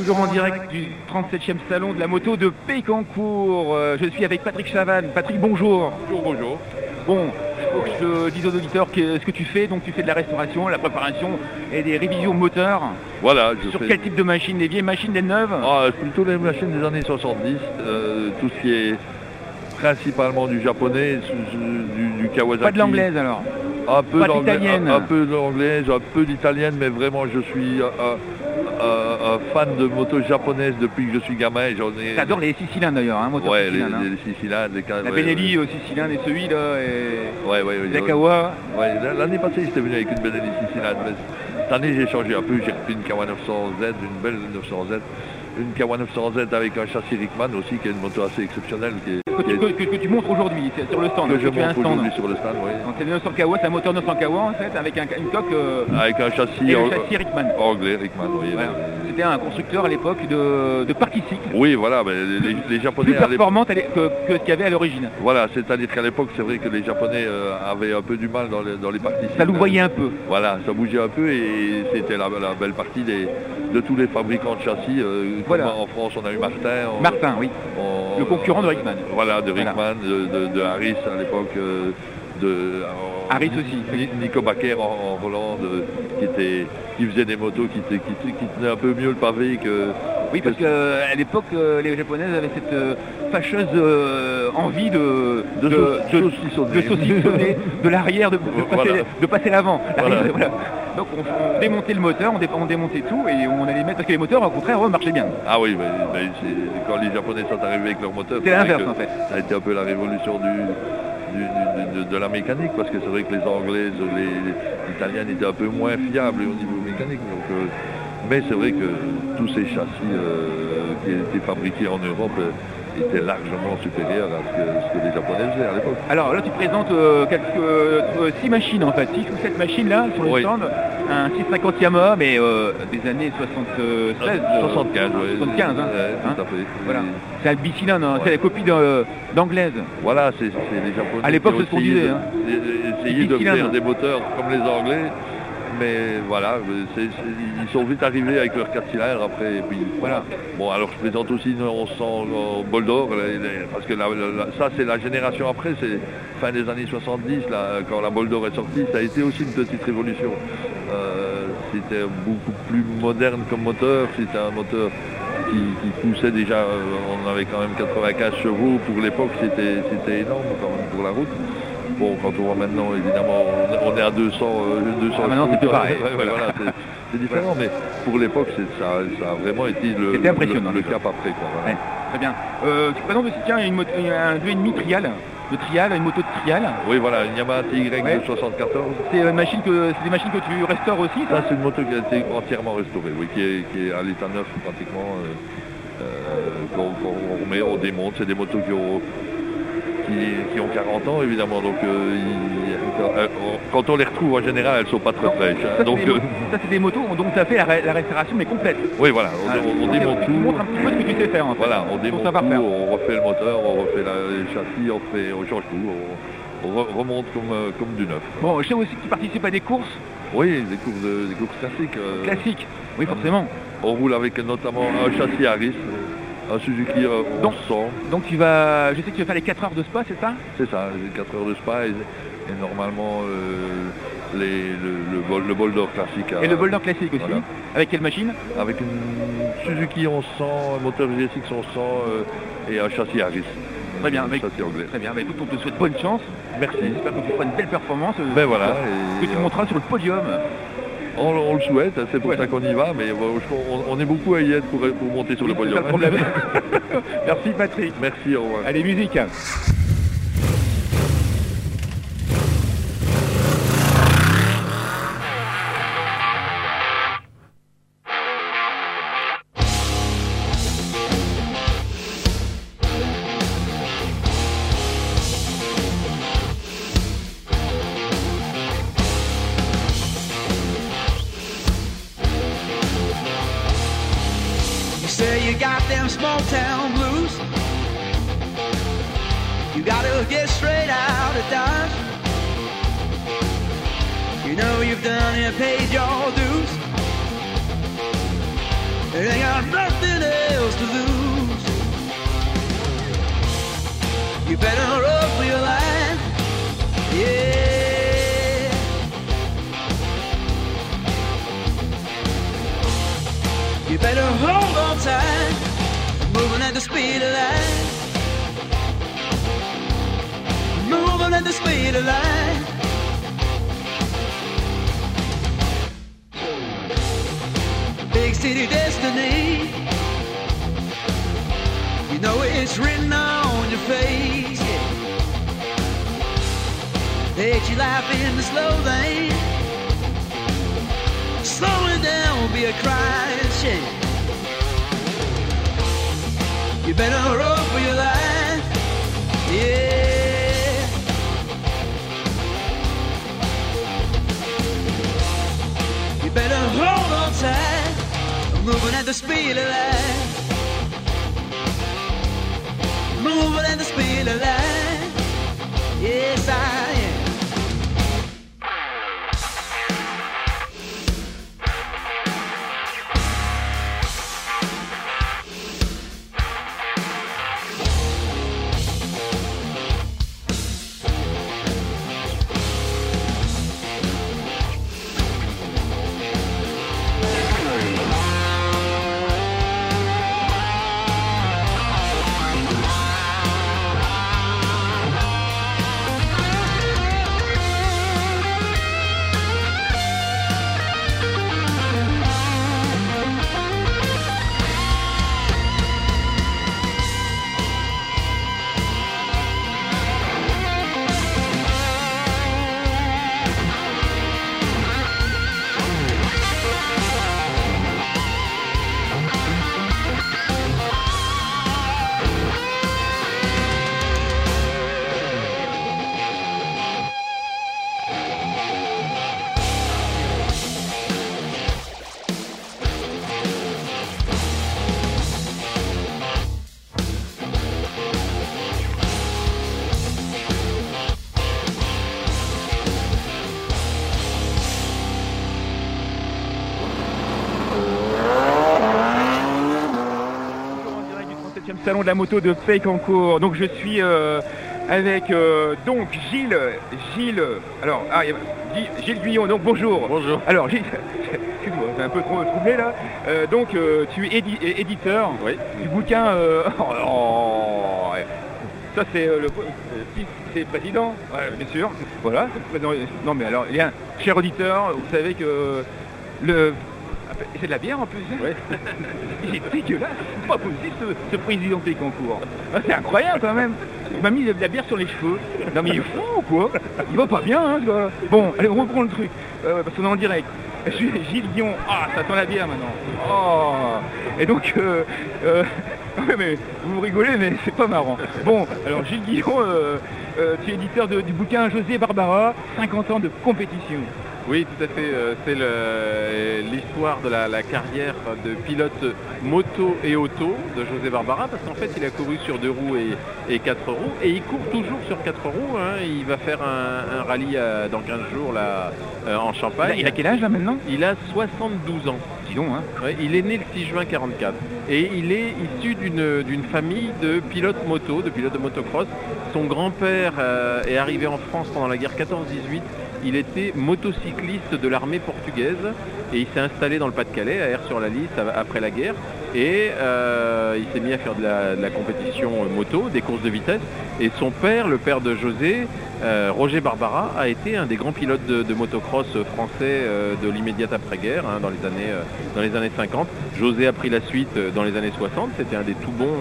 toujours en direct du 37e salon de la moto de Pécancourt. Je suis avec Patrick Chavannes. Patrick, bonjour. Bonjour. Bon, il faut que je dise aux auditeurs ce que tu fais. Donc tu fais de la restauration, la préparation et des révisions moteurs. Voilà. Sur quel type de machines? Les vieilles machines, les neuves? Plutôt les machines des années 70. Tout ce qui est principalement du japonais, du Kawasaki. Pas de l'anglaise alors? Un peu d'italienne. Un peu d'anglaise, un peu d'italienne, mais vraiment je suis un fan de motos japonaises depuis que je suis gamin. T'adores les 6 cylindres d'ailleurs, hein, moteur 6 cylindres. Les 6 cylindres. La Benelli 6 cylindres et celui-là, et Yakawa. L'année passée, j'étais venu avec une Benelli 6 cylindres. Mais cette année, j'ai changé un peu. J'ai repris une Kawa 900Z, une belle 900Z. Une Kawa 900Z avec un châssis Rickman aussi, qui est une moto assez exceptionnelle. Que tu montres aujourd'hui sur le stand. Que je montre aujourd'hui sur le stand, oui. Donc c'est le 900 Kawa, c'est un moteur 900 Kawa en fait, avec une coque... avec un châssis... Et le châssis Rickman. Anglais, Rickman, oui. Voilà. C'était un constructeur à l'époque de parti-cycle. Oui, voilà, mais les Japonais... Plus performant que ce qu'il y avait à l'origine. Voilà, c'est-à-dire qu'à l'époque, c'est vrai que les Japonais avaient un peu du mal dans les parti-cycles. Ça louvoyait un peu. Voilà, ça bougeait un peu et c'était la belle partie de tous les fabricants de châssis. Voilà. En France, on a eu Martin. Martin, oui. Le concurrent de Rickman. Voilà, de Rickman, de Harris à l'époque, Harris aussi. Nico Baker en Hollande, qui faisait des motos qui tenaient un peu mieux le pavé que... Oui, parce qu'à l'époque, les Japonaises avaient cette fâcheuse envie de saucissonner de l'arrière, de passer l'avant. Voilà. Donc on démontait le moteur, on démontait tout et on allait mettre... Parce que les moteurs, au contraire, marchaient bien. Ah oui, mais quand les Japonais sont arrivés avec leurs moteurs... C'est l'inverse en fait. Ça a été un peu la révolution de la mécanique, parce que c'est vrai que les Anglaises, les Italiennes étaient un peu moins fiables au niveau mécanique. Donc, mais c'est vrai que tous ces châssis qui étaient fabriqués en Europe étaient largement supérieurs à ce que les Japonais faisaient à l'époque. Alors là tu présentes 6 machines en fait, 6 ou 7 machines là sur le stand, un 650 Yamaha mais des années 76, 75, oui. 75, tout à fait. Voilà. C'est un bicylindre, c'est la copie d'anglaise. Voilà, c'est les Japonais. À l'époque c'est ce qu'on disait. Essayer de faire des moteurs comme les Anglais. Mais voilà, ils sont vite arrivés avec leurs 4 cylindres après. Et puis, voilà. Bon, alors je présente aussi une 1100 Boldor, parce que ça c'est la génération après, c'est fin des années 70, là, quand la Boldor est sortie, ça a été aussi une petite révolution. C'était beaucoup plus moderne comme moteur, c'était un moteur qui poussait déjà, on avait quand même 95 chevaux, pour l'époque c'était énorme quand même pour la route. Bon, quand on voit maintenant, évidemment, on est à 200 maintenant c'est plus pareil. Voilà, c'est différent, mais pour l'époque, ça a vraiment été le cap après. Quoi, voilà. Très bien. Tu présentes aussi, tiens, un 2,5 trial. Une moto de trial. Oui, voilà, une Yamaha TY de 74. C'est des machines que tu restaures aussi, ça c'est une moto qui a été entièrement restaurée, oui, qui est à l'état neuf pratiquement. Qu'on remet, on démonte. C'est des motos qui ont 40 ans évidemment, donc quand on les retrouve en général elles sont pas très fraîches. Ça c'est des motos dont tu as fait la restauration mais complète. Oui voilà, on démonte tout. Tu montres un petit peu ce que tu sais faire en fait. Voilà, on démonte tout, on refait le moteur, on refait les châssis, on change tout, on remonte comme du neuf. Bon, je sais aussi que tu participes à des courses. Oui, des courses classiques. Classiques, oui forcément. On roule avec notamment un châssis Harris. Un Suzuki 1100. Donc je sais que tu vas faire les 4 heures de Spa, c'est ça? C'est ça, les 4 heures de Spa et normalement le Boldor classique. Et le Boldor classique aussi, voilà. Avec quelle machine? Avec une Suzuki 1100, un moteur GSX 1100 et un châssis Harris. Très bien, châssis anglais. Très bien, écoute, on te souhaite bonne chance. Merci. J'espère que tu feras une belle performance. Voilà. Que tu monteras sur le podium. On le souhaite, c'est pour ça qu'on y va, mais on est beaucoup à y être pour monter sur le podium. C'est ça le problème. Merci Patrick. Merci, au revoir. Allez, musique. Say you got them small town blues. You gotta get straight out of Dodge. You know you've done and paid your dues. It ain't got nothing You better run for your life. Yeah. You better hold on tight, moving at the speed of light. Moving at the speed of light. Big city destiny. You know it's written on your face. Yeah. They hate your life in the slow lane. Slowing down will be a crying shame. You better run for your life. Yeah. You better hold on tight, moving at the speed of light. Moving at the speed of light. Yes, I am. Salon de la moto de Pecquencourt. Donc je suis avec donc Gilles. Alors Gilles Guyon. Donc bonjour. Bonjour. Alors Gilles, excuse-moi, c'est un peu trop troublé là. Donc tu es éditeur du bouquin. Ça c'est c'est président, bien sûr. Voilà. Non mais alors, cher auditeur, vous savez que c'est de la bière en plus. Ouais. Il est dégueulasse. C'est pas possible ce président Pecquencourt. C'est incroyable quand même. Il m'a mis de la bière sur les cheveux. Non mais il est fou ou quoi? Il va pas bien hein, ce gars. Bon, allez on reprend le truc. Parce qu'on est en direct. Je suis Gilles Guyon. Ah, ça sent la bière maintenant. Oh. Et donc ouais, mais vous rigolez mais c'est pas marrant. Bon, alors Gilles Guyon, tu es éditeur du bouquin José Barbara, 50 ans de compétition. Oui, tout à fait. C'est l'histoire de la carrière de pilote moto et auto de José Barbara, parce qu'en fait, il a couru sur 2 roues et 4 roues, et il court toujours sur 4 roues. Hein. Il va faire un rallye dans 15 jours là, en Champagne. Il a quel âge là maintenant? Il a 72 ans. Dis donc, hein. Ouais, il est né le 6 juin 44, et il est issu d'une famille de pilotes moto, de pilotes de motocross. Son grand-père est arrivé en France pendant la guerre 14-18. Il était motocycliste de l'armée portugaise et il s'est installé dans le Pas-de-Calais, à Aire-sur-la-Lys, après la guerre. Et il s'est mis à faire de la compétition moto, des courses de vitesse. Et son père, le père de José, Roger Barbara, a été un des grands pilotes de motocross français de l'immédiate après-guerre, hein, dans les années 50. José a pris la suite dans les années 60, c'était un des tout bons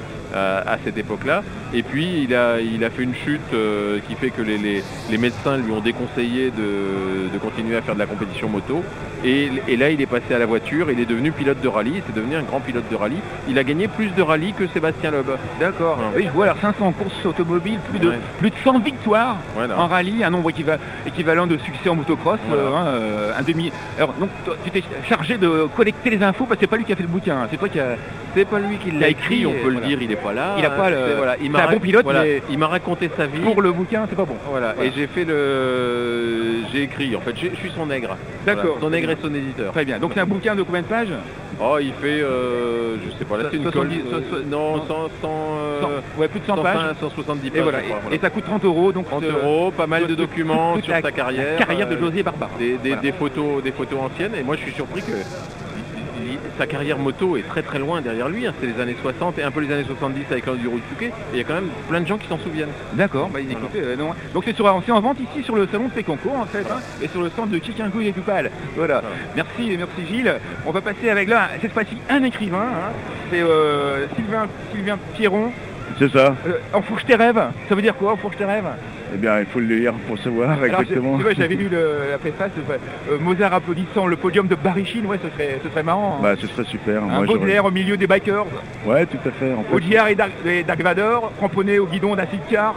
à cette époque-là. Et puis il a fait une chute qui fait que les médecins lui ont déconseillé de continuer à faire de la compétition moto. Et là il est passé à la voiture, il est devenu pilote de rallye, c'est devenu un grand pilote de rallye. Il a gagné plus de rallye que Sébastien Loeb. D'accord. Oui, je vois alors 500 courses automobiles, plus de 100 victoires en rallye, un nombre équivalent de succès en motocross, un demi. Alors donc tu t'es chargé de collecter les infos parce que c'est pas lui qui a fait le bouquin, c'est toi qui a. C'est pas lui qui l'a écrit, on peut le dire, il n'est pas là. Il a pas il c'est un bon pilote, mais il m'a raconté sa vie. Pour le bouquin, c'est pas bon. Voilà. Et j'ai écrit, en fait, je suis son nègre. D'accord. Voilà. Son nègre et son éditeur. Très bien. Donc c'est un bouquin de combien de pages? Oh, il fait, je sais pas, là c'est une colle. Non, 100, ouais, plus de 100 pages. 170 pages. Et voilà. Et ça coûte 30 €. Donc 30 €, pas mal de documents sur sa carrière. Carrière de José Barbara. Des photos anciennes. Et moi, je suis surpris que sa carrière moto est très très loin derrière lui. Hein. C'est les années 60 et un peu les années 70 avec Claudio Rutsuke. Et il y a quand même plein de gens qui s'en souviennent. D'accord. Bah, écoutez, non. Donc c'est en vente ici sur le salon de Pécancourt en fait, hein, et sur le stand de Chiquinquouille et Toupal. Voilà. Merci Gilles. On va passer avec là, cette fois-ci, un écrivain. Hein. C'est Sylvain Pierron. C'est ça. Enfourche tes rêves. Ça veut dire quoi, Enfourche tes rêves? Eh bien, il faut le lire pour savoir exactement. J'avais lu la préface, Mozart applaudissant le podium de Barichine, ouais, ce serait marrant. Hein. Bah, ce serait super. Un Baudelaire au milieu des bikers. Ouais, tout à fait. En fait. Audiard et Dark Vador, cramponnés au guidon d'un sidecar.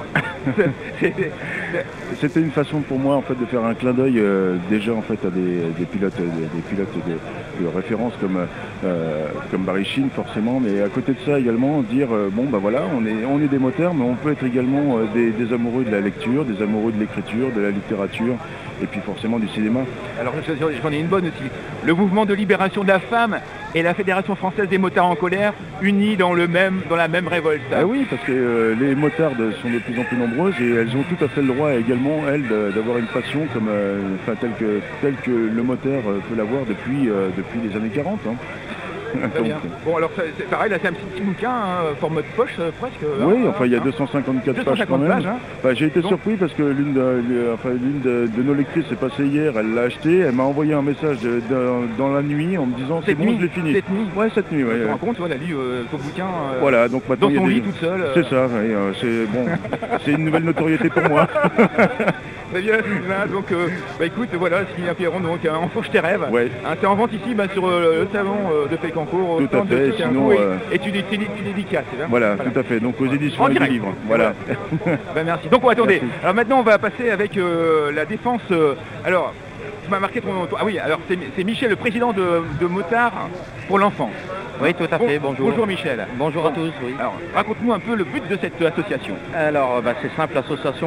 C'était une façon pour moi en fait de faire un clin d'œil déjà en fait à des pilotes de référence comme Barichine forcément, mais à côté de ça également dire bon bah voilà, on est des motards, mais on peut être également des amoureux de la lecture, des amoureux de l'écriture, de la littérature et puis forcément du cinéma. Alors j'en ai une bonne aussi. Le mouvement de libération de la femme et la Fédération française des motards en colère unis dans la même révolte. Ah oui, parce que les motardes sont de plus en plus nombreuses et elles ont tout à fait le droit également, elles, d'avoir une passion comme telle que le motard peut l'avoir depuis les années 40. Hein. Très bien. Bon alors c'est pareil, là c'est un petit bouquin, hein, format de poche presque. Oui, enfin il y a 254 pages quand même. Pages, hein. Enfin, j'ai été surpris parce que l'une de nos lectrices est passée hier, elle l'a acheté, elle m'a envoyé un message dans la nuit en me disant c'est bon, je l'ai fini. Cette nuit. Ouais, cette nuit. Ouais. Tu te rends compte, elle a lu son bouquin voilà, donc maintenant, dans son lit toute seule. C'est ça, ouais, c'est bon. C'est une nouvelle notoriété pour moi. Très bien, donc bah écoute, voilà, Sylvain Pierron, donc Enfourche tes rêves. Ouais. Hein, c'est en vente ici sur le salon de Pécancourt. Tout à fait, sinon... Et tu dédicaces, c'est ça? Voilà, tout à fait, donc aux éditions du livre. Voilà. Ben, merci. Donc attendez, alors maintenant on va passer avec la défense. Alors, tu m'as marqué ton... Ah oui, alors c'est Michel, le président de Motards pour l'enfant. Oui, tout à fait, bonjour. Bonjour Michel. Bonjour à tous, oui. Alors, raconte-nous un peu le but de cette association. Alors, c'est simple, l'association...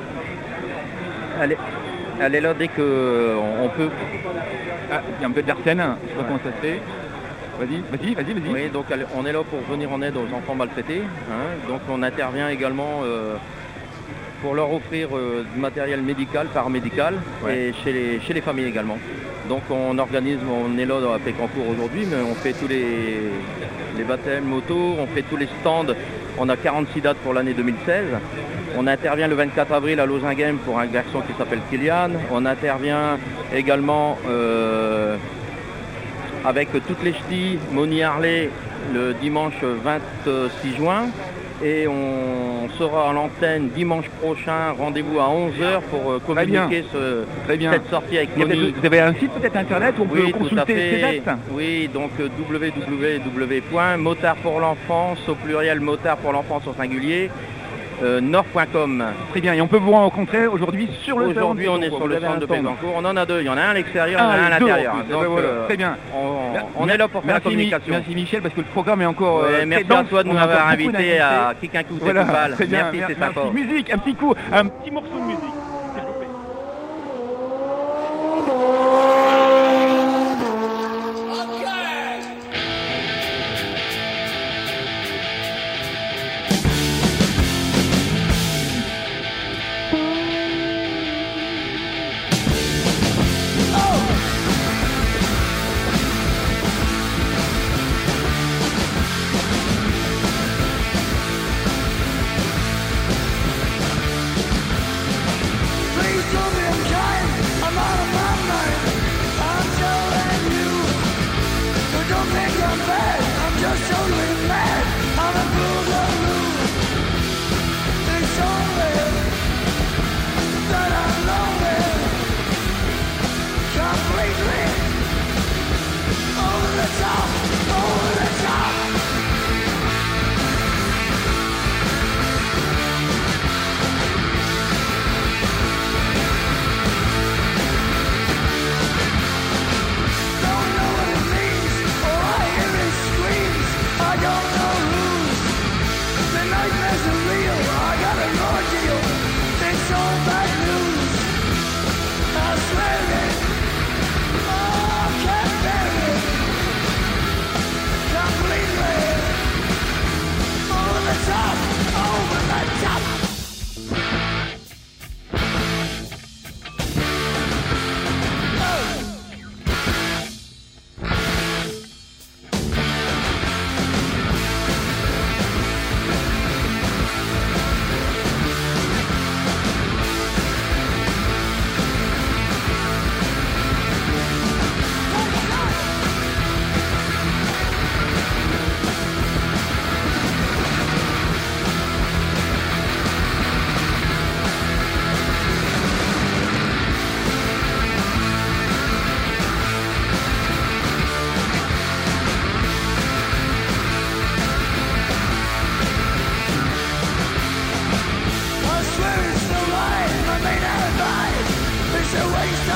Elle est là dès qu'on peut. Ah, il y a un peu d'Arsène, je sais pas comment ça se fait. Vas-y. Oui, donc on est là pour venir en aide aux enfants maltraités. Hein, donc on intervient également pour leur offrir du matériel médical, paramédical, et chez les familles également. Donc on est là à Pécancourt aujourd'hui, mais on fait tous les baptêmes moto, on fait tous les stands. On a 46 dates pour l'année 2016. On intervient le 24 avril à Lausanne pour un garçon qui s'appelle Kylian. On intervient également avec toutes les ch'tis, Moni Harley, le dimanche 26 juin. Et on sera à l'antenne dimanche prochain, rendez-vous à 11h pour communiquer cette sortie avec Moni. Vous avez un site peut-être internet où on peut consulter ces dates? Oui, donc www.motardpourlenfance au pluriel motard pour l'enfance au singulier. Nord.com. Très bien, et on peut vous rencontrer aujourd'hui sur le salon. Aujourd'hui, on est sur le salon de Pécancourt. On en a deux. Il y en a un à l'extérieur, il y en a un à l'intérieur. Donc, très bien. On est là pour faire la communication. Merci Michel, parce que le programme est encore. Merci à toi de nous avoir invités à Chiquinquouille et Toupal. Merci, c'est sympa. Musique, un petit morceau de musique. Please don't be unkind, I'm out of my mind.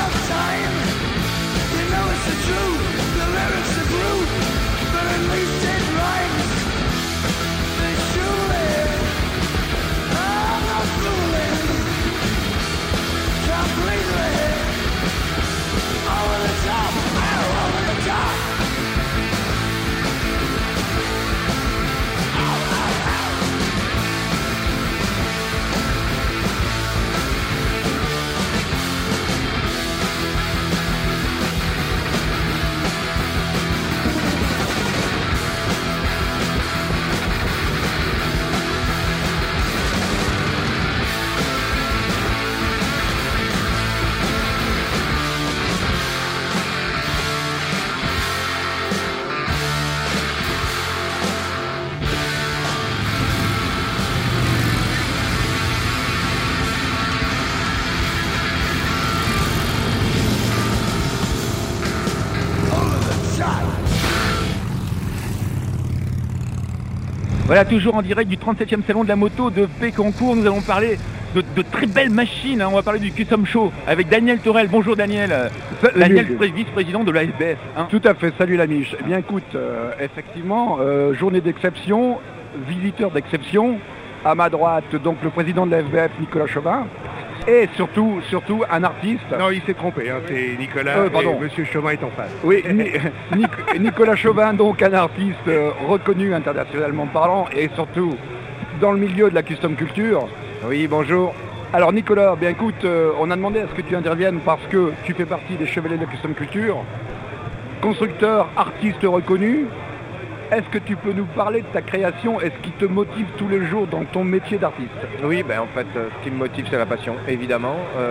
Voilà, toujours en direct du 37e salon de la moto de Pécancourt. Nous allons parler de très belles machines. On va parler du Custom Show avec Daniel Torel. Bonjour Daniel. Daniel, vice-président de la FBF. Tout à fait, salut la Miche. Eh bien écoute, effectivement, journée d'exception, visiteur d'exception. À ma droite, donc le président de la FBF, Nicolas Chauvin. Et surtout un artiste. Non, il s'est trompé, hein, c'est Nicolas, et Monsieur Chauvin est en face. Oui, Nicolas Chauvin, donc un artiste reconnu internationalement parlant, et surtout dans le milieu de la custom culture. Oui, bonjour. Alors Nicolas, bien écoute, on a demandé à ce que tu interviennes parce que tu fais partie des chevaliers de la custom culture, constructeur, artiste reconnu. Est-ce que tu peux nous parler de ta création et ce qui te motive tous les jours dans ton métier d'artiste? Oui, en fait, ce qui me motive, c'est la passion, évidemment.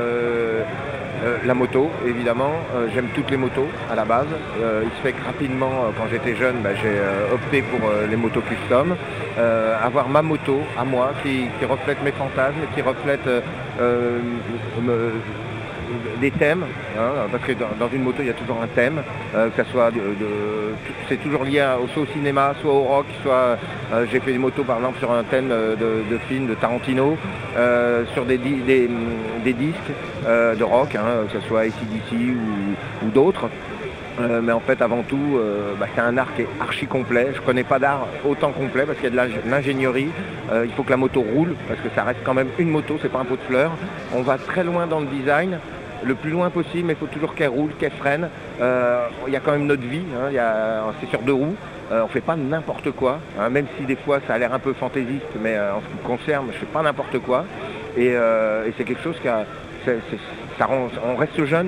La moto, évidemment. J'aime toutes les motos, à la base. Il se fait que rapidement, quand j'étais jeune, j'ai opté pour les motos custom. Avoir ma moto, à moi, qui reflète mes fantasmes, qui reflète des thèmes, hein, parce que dans une moto il y a toujours un thème, que ça soit c'est toujours lié soit au cinéma, soit au rock, soit j'ai fait des motos par exemple sur un thème de film de Tarantino, sur des disques de rock, hein, que ce soit AC/DC ou d'autres. Mais en fait avant tout c'est un art qui est archi complet. Je connais pas d'art autant complet parce qu'il y a de l'ingénierie. Il faut que la moto roule parce que ça reste quand même une moto, c'est pas un pot de fleurs. On va très loin dans le design, le plus loin possible, mais il faut toujours qu'elle roule, qu'elle freine. Il y a quand même notre vie, hein, c'est sur deux roues. On fait pas n'importe quoi, hein, même si des fois ça a l'air un peu fantaisiste, mais en ce qui me concerne, je fais pas n'importe quoi. Et c'est quelque chose ça rend, on reste jeune.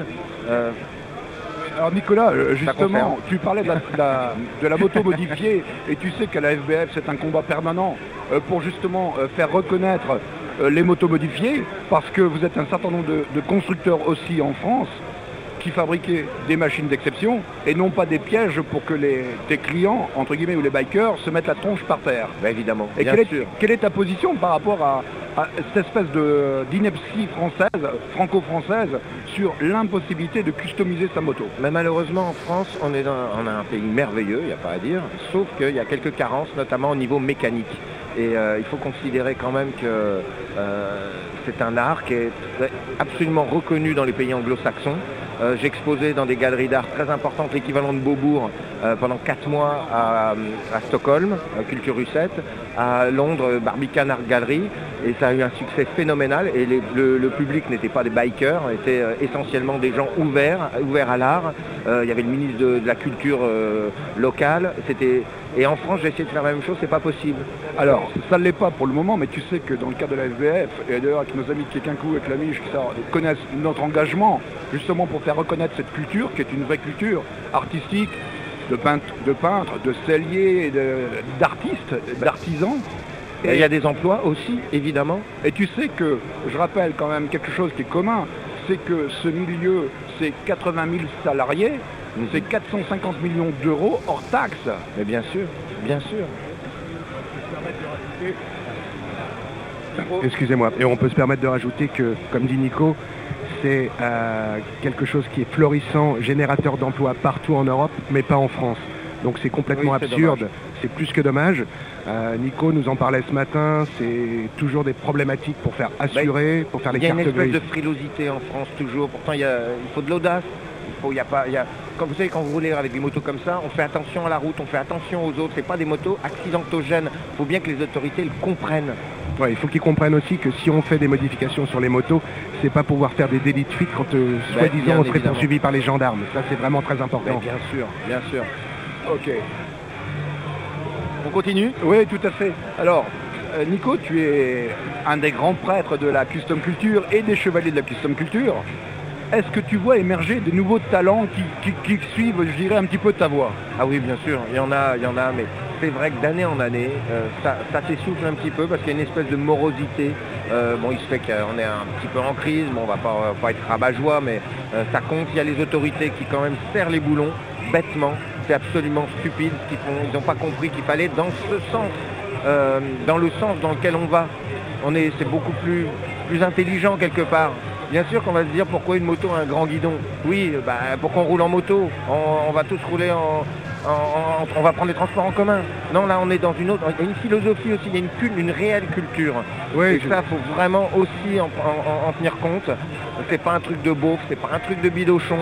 Alors Nicolas, justement, tu parlais de la moto modifiée et tu sais qu'à la FBF c'est un combat permanent pour justement faire reconnaître les motos modifiées parce que vous êtes un certain nombre de constructeurs aussi en France qui fabriquaient des machines d'exception et non pas des pièges pour que tes clients, entre guillemets, ou les bikers se mettent la tronche par terre. Évidemment. Et quelle est ta position par rapport à cette espèce d'ineptie française, franco-française, sur l'impossibilité de customiser sa moto? Mais malheureusement en France, on a un pays merveilleux, il n'y a pas à dire, sauf qu'il y a quelques carences, notamment au niveau mécanique. Et il faut considérer quand même que c'est un art qui est absolument reconnu dans les pays anglo-saxons. J'ai exposé dans des galeries d'art très importantes, l'équivalent de Beaubourg, pendant 4 mois à Stockholm, Culture U7, à Londres, Barbican Art Gallery, et ça a eu un succès phénoménal. Et le public n'était pas des bikers, était essentiellement des gens ouverts à l'art. Il y avait le ministre de la Culture locale. Et en France, j'ai essayé de faire la même chose, c'est pas possible. Alors, ça ne l'est pas pour le moment, mais tu sais que dans le cadre de la FBF, et d'ailleurs avec nos amis de Kékincou et Clamiche qui connaissent notre engagement, justement pour faire reconnaître cette culture, qui est une vraie culture artistique, de peintres, de selliers, d'artistes, d'artisans. Et il y a des emplois aussi, évidemment. Et tu sais que, je rappelle quand même quelque chose qui est commun, c'est que ce milieu, c'est 80 000 salariés, c'est 450 millions d'euros hors taxes. Mais bien sûr, bien sûr. Excusez-moi. Et on peut se permettre de rajouter que, comme dit Nico, c'est quelque chose qui est florissant, générateur d'emplois partout en Europe, mais pas en France. Donc c'est complètement absurde, c'est plus que dommage. Nico nous en parlait ce matin, c'est toujours des problématiques pour faire assurer, pour faire les cartes grises. Il y a une espèce de frilosité en France toujours, pourtant il faut de l'audace. Quand vous savez, quand vous roulez avec des motos comme ça, on fait attention à la route, on fait attention aux autres, c'est pas des motos accidentogènes. Il faut bien que les autorités le comprennent. Ouais, il faut qu'ils comprennent aussi que si on fait des modifications sur les motos, c'est pas pouvoir faire des délits de fuite quand soi-disant on serait poursuivi par les gendarmes. Ça c'est vraiment très important. Bien sûr, bien sûr. Ok. On continue? Oui, tout à fait. Alors, Nico, tu es un des grands prêtres de la custom culture et des chevaliers de la custom culture. Est-ce que tu vois émerger de nouveaux talents qui suivent, je dirais, un petit peu ta voie? Ah oui, bien sûr, il y en a, mais c'est vrai que d'année en année, ça s'essouffle un petit peu parce qu'il y a une espèce de morosité. Il se fait qu'on est un petit peu en crise, on va pas être rabat-joie, mais ça compte. Il y a les autorités qui quand même serrent les boulons, bêtement. C'est absolument stupide ce qu'ils font. Ils n'ont pas compris qu'il fallait dans ce sens, dans le sens dans lequel on va. C'est beaucoup plus intelligent quelque part. Bien sûr qu'on va se dire pourquoi une moto a un grand guidon. Oui, pour qu'on roule en moto, on va tous rouler on va prendre les transports en commun. Non, là on est dans une philosophie aussi, il y a une réelle culture. Oui, et ça, il faut vraiment aussi en tenir compte. C'est pas un truc de beauf, c'est pas un truc de bidochon,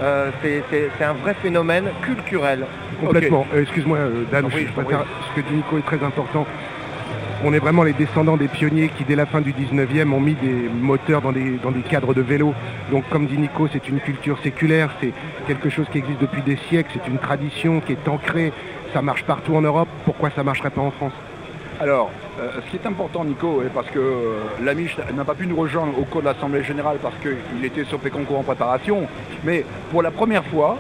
c'est un vrai phénomène culturel. Complètement. Okay. Excuse-moi Dan, ce que dit Nico est très important. On est vraiment les descendants des pionniers qui, dès la fin du 19e, ont mis des moteurs dans des cadres de vélo. Donc, comme dit Nico, c'est une culture séculaire, c'est quelque chose qui existe depuis des siècles, c'est une tradition qui est ancrée, ça marche partout en Europe, pourquoi ça ne marcherait pas en France? Alors, ce qui est important, Nico, parce que l'Amish n'a pas pu nous rejoindre au cours de l'Assemblée Générale parce qu'il était sur Péconcourt en préparation, mais pour la première fois,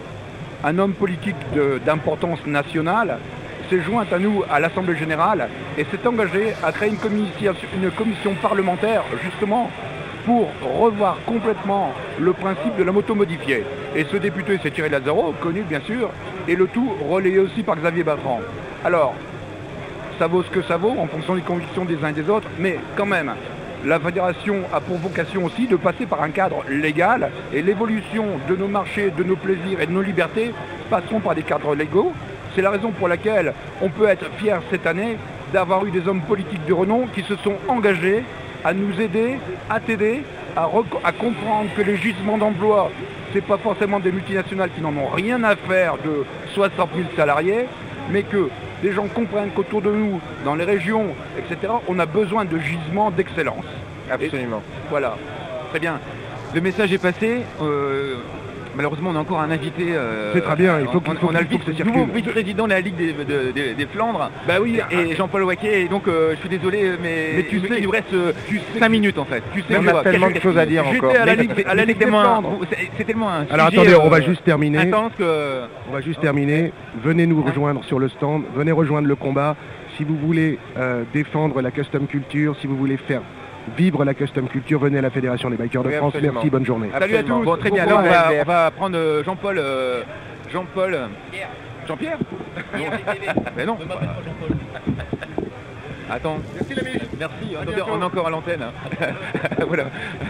un homme politique d'importance nationale s'est joint à nous à l'Assemblée Générale et s'est engagé à créer une commission parlementaire justement pour revoir complètement le principe de la moto modifiée. Et ce député, c'est Thierry Lazaro, connu bien sûr, et le tout relayé aussi par Xavier Bertrand. Alors, ça vaut ce que ça vaut en fonction des convictions des uns et des autres, mais quand même, la fédération a pour vocation aussi de passer par un cadre légal et l'évolution de nos marchés, de nos plaisirs et de nos libertés passeront par des cadres légaux. C'est la raison pour laquelle on peut être fier cette année d'avoir eu des hommes politiques de renom qui se sont engagés à nous aider, à t'aider, à comprendre que les gisements d'emploi, ce n'est pas forcément des multinationales qui n'en ont rien à faire de 60 000 salariés, mais que des gens comprennent qu'autour de nous, dans les régions, etc., on a besoin de gisements d'excellence. Absolument. Voilà. Très bien. Le message est passé. Malheureusement, on a encore un invité. C'est très bien, il faut qu'il on a le nouveau vice-président de la Ligue des Flandres. Bah oui, et Jean-Paul Waquet. Et donc, je suis désolé, mais tu sais, il nous reste 5 minutes en fait. Tu sais, on a tellement de choses à dire encore. J'étais à la Ligue des Flandres. C'est tellement un sujet. Alors attendez, on va juste terminer. On va juste terminer. Venez nous rejoindre sur le stand. Venez rejoindre le combat. Si vous voulez défendre la custom culture, si vous voulez faire vivre la custom culture, venez à la Fédération des Bikers de France. Absolument. Merci, bonne journée. Salut à tous. Bon, très bien. Alors, on va prendre Jean-Paul. Jean-Pierre Mais non. Attends. Merci. On est encore à l'antenne. Voilà.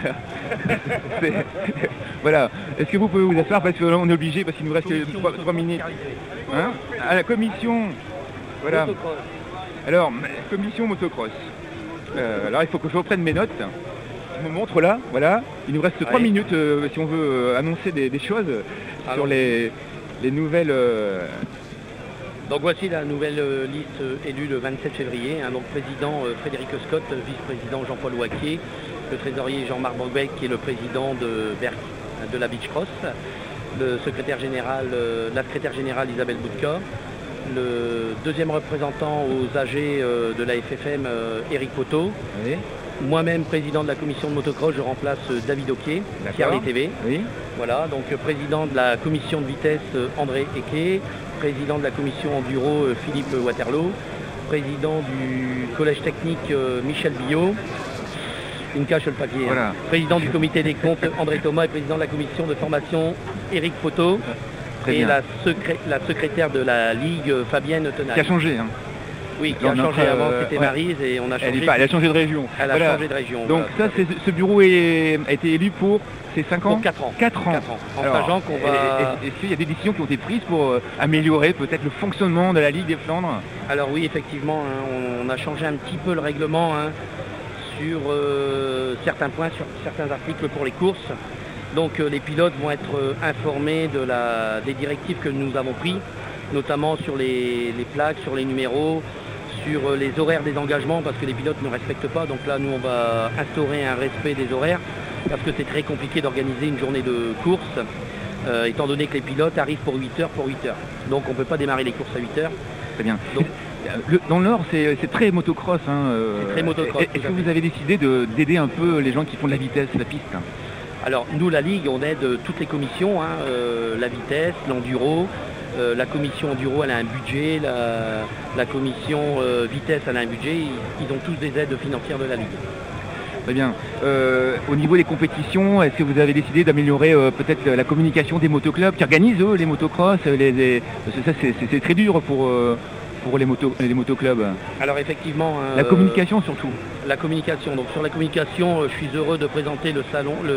Voilà. Est-ce que vous pouvez vous asseoir parce qu'on est obligé, parce qu'il nous reste 3 minutes. Hein, à la commission. Voilà. Alors, commission motocross. Alors il faut que je reprenne mes notes. Je me montre là, voilà. Il nous reste 3 minutes si on veut annoncer des choses sur les nouvelles... Donc voici la nouvelle liste élue le 27 février. Donc président Frédéric Scott, vice-président Jean-Paul Waquier, le trésorier Jean-Marc Banbec qui est le président de la Beach Cross, la secrétaire générale Isabelle Boudka, le deuxième représentant aux AG de la FFM, Éric Poteau. Oui. Moi-même, président de la commission de motocross, je remplace David Oquier, Pierre TV. Oui. Voilà, donc président de la commission de vitesse, André Equet, président de la commission enduro, Philippe Waterloo, président du collège technique, Michel Billot. Une cache le papier. Voilà. Hein. Président du comité des comptes, André Thomas, et président de la commission de formation, Éric Poteau. Et la secrétaire de la Ligue, Fabienne Tenay. Qui a changé, hein. Oui, qui a changé avant, c'était Maryse et on a changé. Elle a changé de région. Elle a changé de région. Donc ça, ce bureau a été élu pour ces 5 ans. Pour 4 ans. 4 ans. En sachant qu'on va... Est-ce qu'il y a des décisions qui ont été prises pour améliorer peut-être le fonctionnement de la Ligue des Flandres? Alors oui, effectivement, on a changé un petit peu le règlement sur certains points, sur certains articles pour les courses. Donc les pilotes vont être informés des directives que nous avons prises, notamment sur les plaques, sur les numéros, sur les horaires des engagements, parce que les pilotes ne respectent pas. Donc là, nous, on va instaurer un respect des horaires, parce que c'est très compliqué d'organiser une journée de course, étant donné que les pilotes arrivent pour 8 heures. Donc on ne peut pas démarrer les courses à 8 heures. Très bien. Donc, dans le Nord, c'est très motocross. C'est très motocross. Est-ce que vous avez décidé d'aider un peu les gens qui font de la vitesse, la piste? Alors nous, la Ligue, on aide toutes les commissions, la vitesse, l'enduro. La commission enduro, elle a un budget, la commission vitesse, elle a un budget. Ils ont tous des aides financières de la Ligue. Très bien. Au niveau des compétitions, est-ce que vous avez décidé d'améliorer peut-être la communication des motoclubs qui organisent eux les motocross? Parce que ça, c'est très dur pour les motoclubs. Alors effectivement... la communication surtout. La communication. Donc sur la communication, je suis heureux de présenter le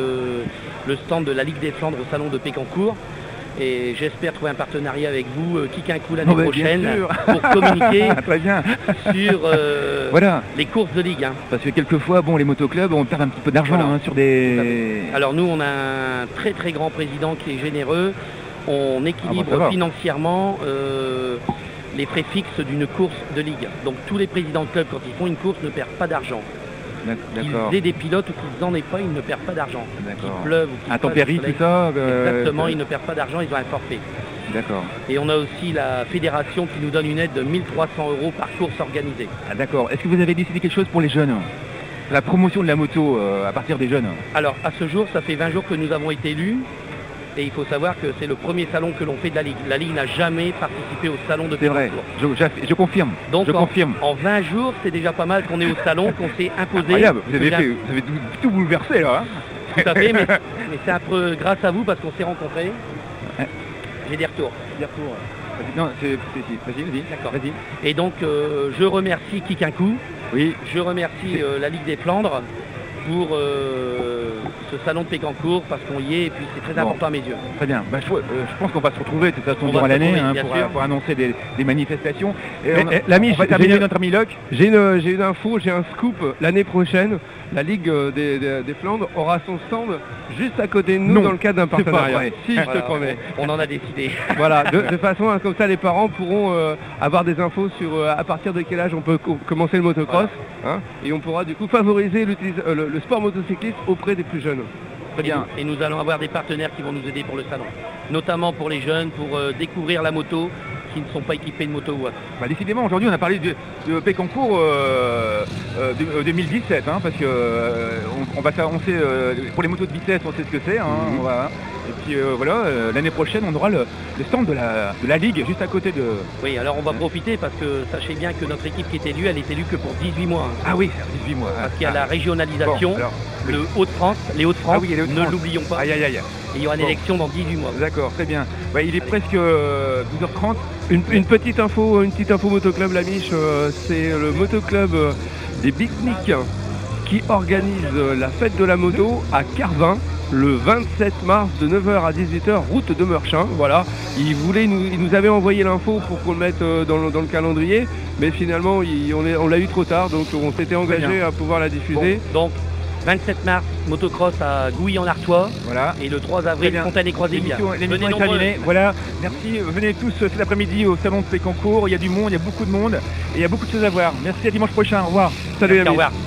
stand de la Ligue des Flandres au salon de Pécancourt. Et j'espère trouver un partenariat avec vous, Kikinkou l'année prochaine, pour communiquer Très bien. sur les courses de Ligue. Parce que quelquefois, les motoclubs, on perd un petit peu d'argent sur des... Alors nous, on a un très très grand président qui est généreux. On équilibre financièrement les frais fixes d'une course de Ligue. Donc tous les présidents de club, quand ils font une course, ne perdent pas d'argent. Qu'ils aient des pilotes ou qu'ils n'en aient pas, ils ne perdent pas d'argent. Qu'il pleuve ou qu'il intempéries, tout ça exactement, ils ne perdent pas d'argent, ils ont un forfait. D'accord. Et on a aussi la fédération qui nous donne une aide de 1 300 € par course organisée. Ah, d'accord. Est-ce que vous avez décidé quelque chose pour les jeunes? La promotion de la moto à partir des jeunes? Alors à ce jour, ça fait 20 jours que nous avons été élus. Et il faut savoir que c'est le premier salon que l'on fait de la Ligue. La Ligue n'a jamais participé au salon de Pécancourt. C'est vrai, je confirme. Donc je confirme. En 20 jours, c'est déjà pas mal qu'on est au salon, qu'on s'est imposé. Incroyable, vous avez tout bouleversé là. Tout à fait, mais c'est un peu grâce à vous parce qu'on s'est rencontrés. J'ai des retours. Non, vas-y. D'accord. Vas-y. Et donc, je remercie Kikinkou. Oui. Je remercie la Ligue des Flandres pour ce salon de Pécancourt parce qu'on y est et puis c'est très important à mes yeux. Très bien. Je pense qu'on va se retrouver de toute façon durant l'année pour annoncer des manifestations. L'ami, on va terminer notre ami Locke. J'ai une info, j'ai un scoop. L'année prochaine, la Ligue des Flandres aura son stand juste à côté de nous dans le cadre d'un partenariat. Si, je te promets. On en a décidé. Voilà, de façon comme ça les parents pourront avoir des infos sur à partir de quel âge on peut commencer le motocross. Et on pourra du coup favoriser le sport motocycliste auprès des plus jeunes. Très bien. Et nous allons avoir des partenaires qui vont nous aider pour le salon, notamment pour les jeunes, pour découvrir la moto, qui ne sont pas équipés de moto ou autre. Décidément, aujourd'hui, on a parlé de Pécancourt 2017, parce que on sait, pour les motos de vitesse, on sait ce que c'est. Et puis l'année prochaine, on aura le stand de la Ligue juste à côté de... Oui, alors on va profiter parce que sachez bien que notre équipe qui est élue, elle est élue que pour 18 mois. Ah oui, 18 mois. Parce qu'il y a la régionalisation, les Hauts-de-France, ne l'oublions pas. Aïe. Et il y aura une élection dans 18 mois. D'accord, très bien. Il est presque 12h30. Une petite info motoclub Lamiche, c'est le motoclub des Picnics qui organise la fête de la moto à Carvin le 27 mars de 9h à 18h, route de Meurchin. Voilà, il nous avait envoyé l'info pour qu'on le mette dans le calendrier, mais finalement on l'a eu trop tard, donc on s'était engagé à pouvoir la diffuser. Donc 27 mars, motocross à Gouy-en-Artois. Voilà. Et le 3 avril, Fontaine-et-Croisille. L'émission est terminée. Voilà, merci. Venez tous cet après-midi au salon de Pécancourt. Il y a du monde, il y a beaucoup de monde et il y a beaucoup de choses à voir. Merci, à dimanche prochain. Au revoir. Salut, au revoir.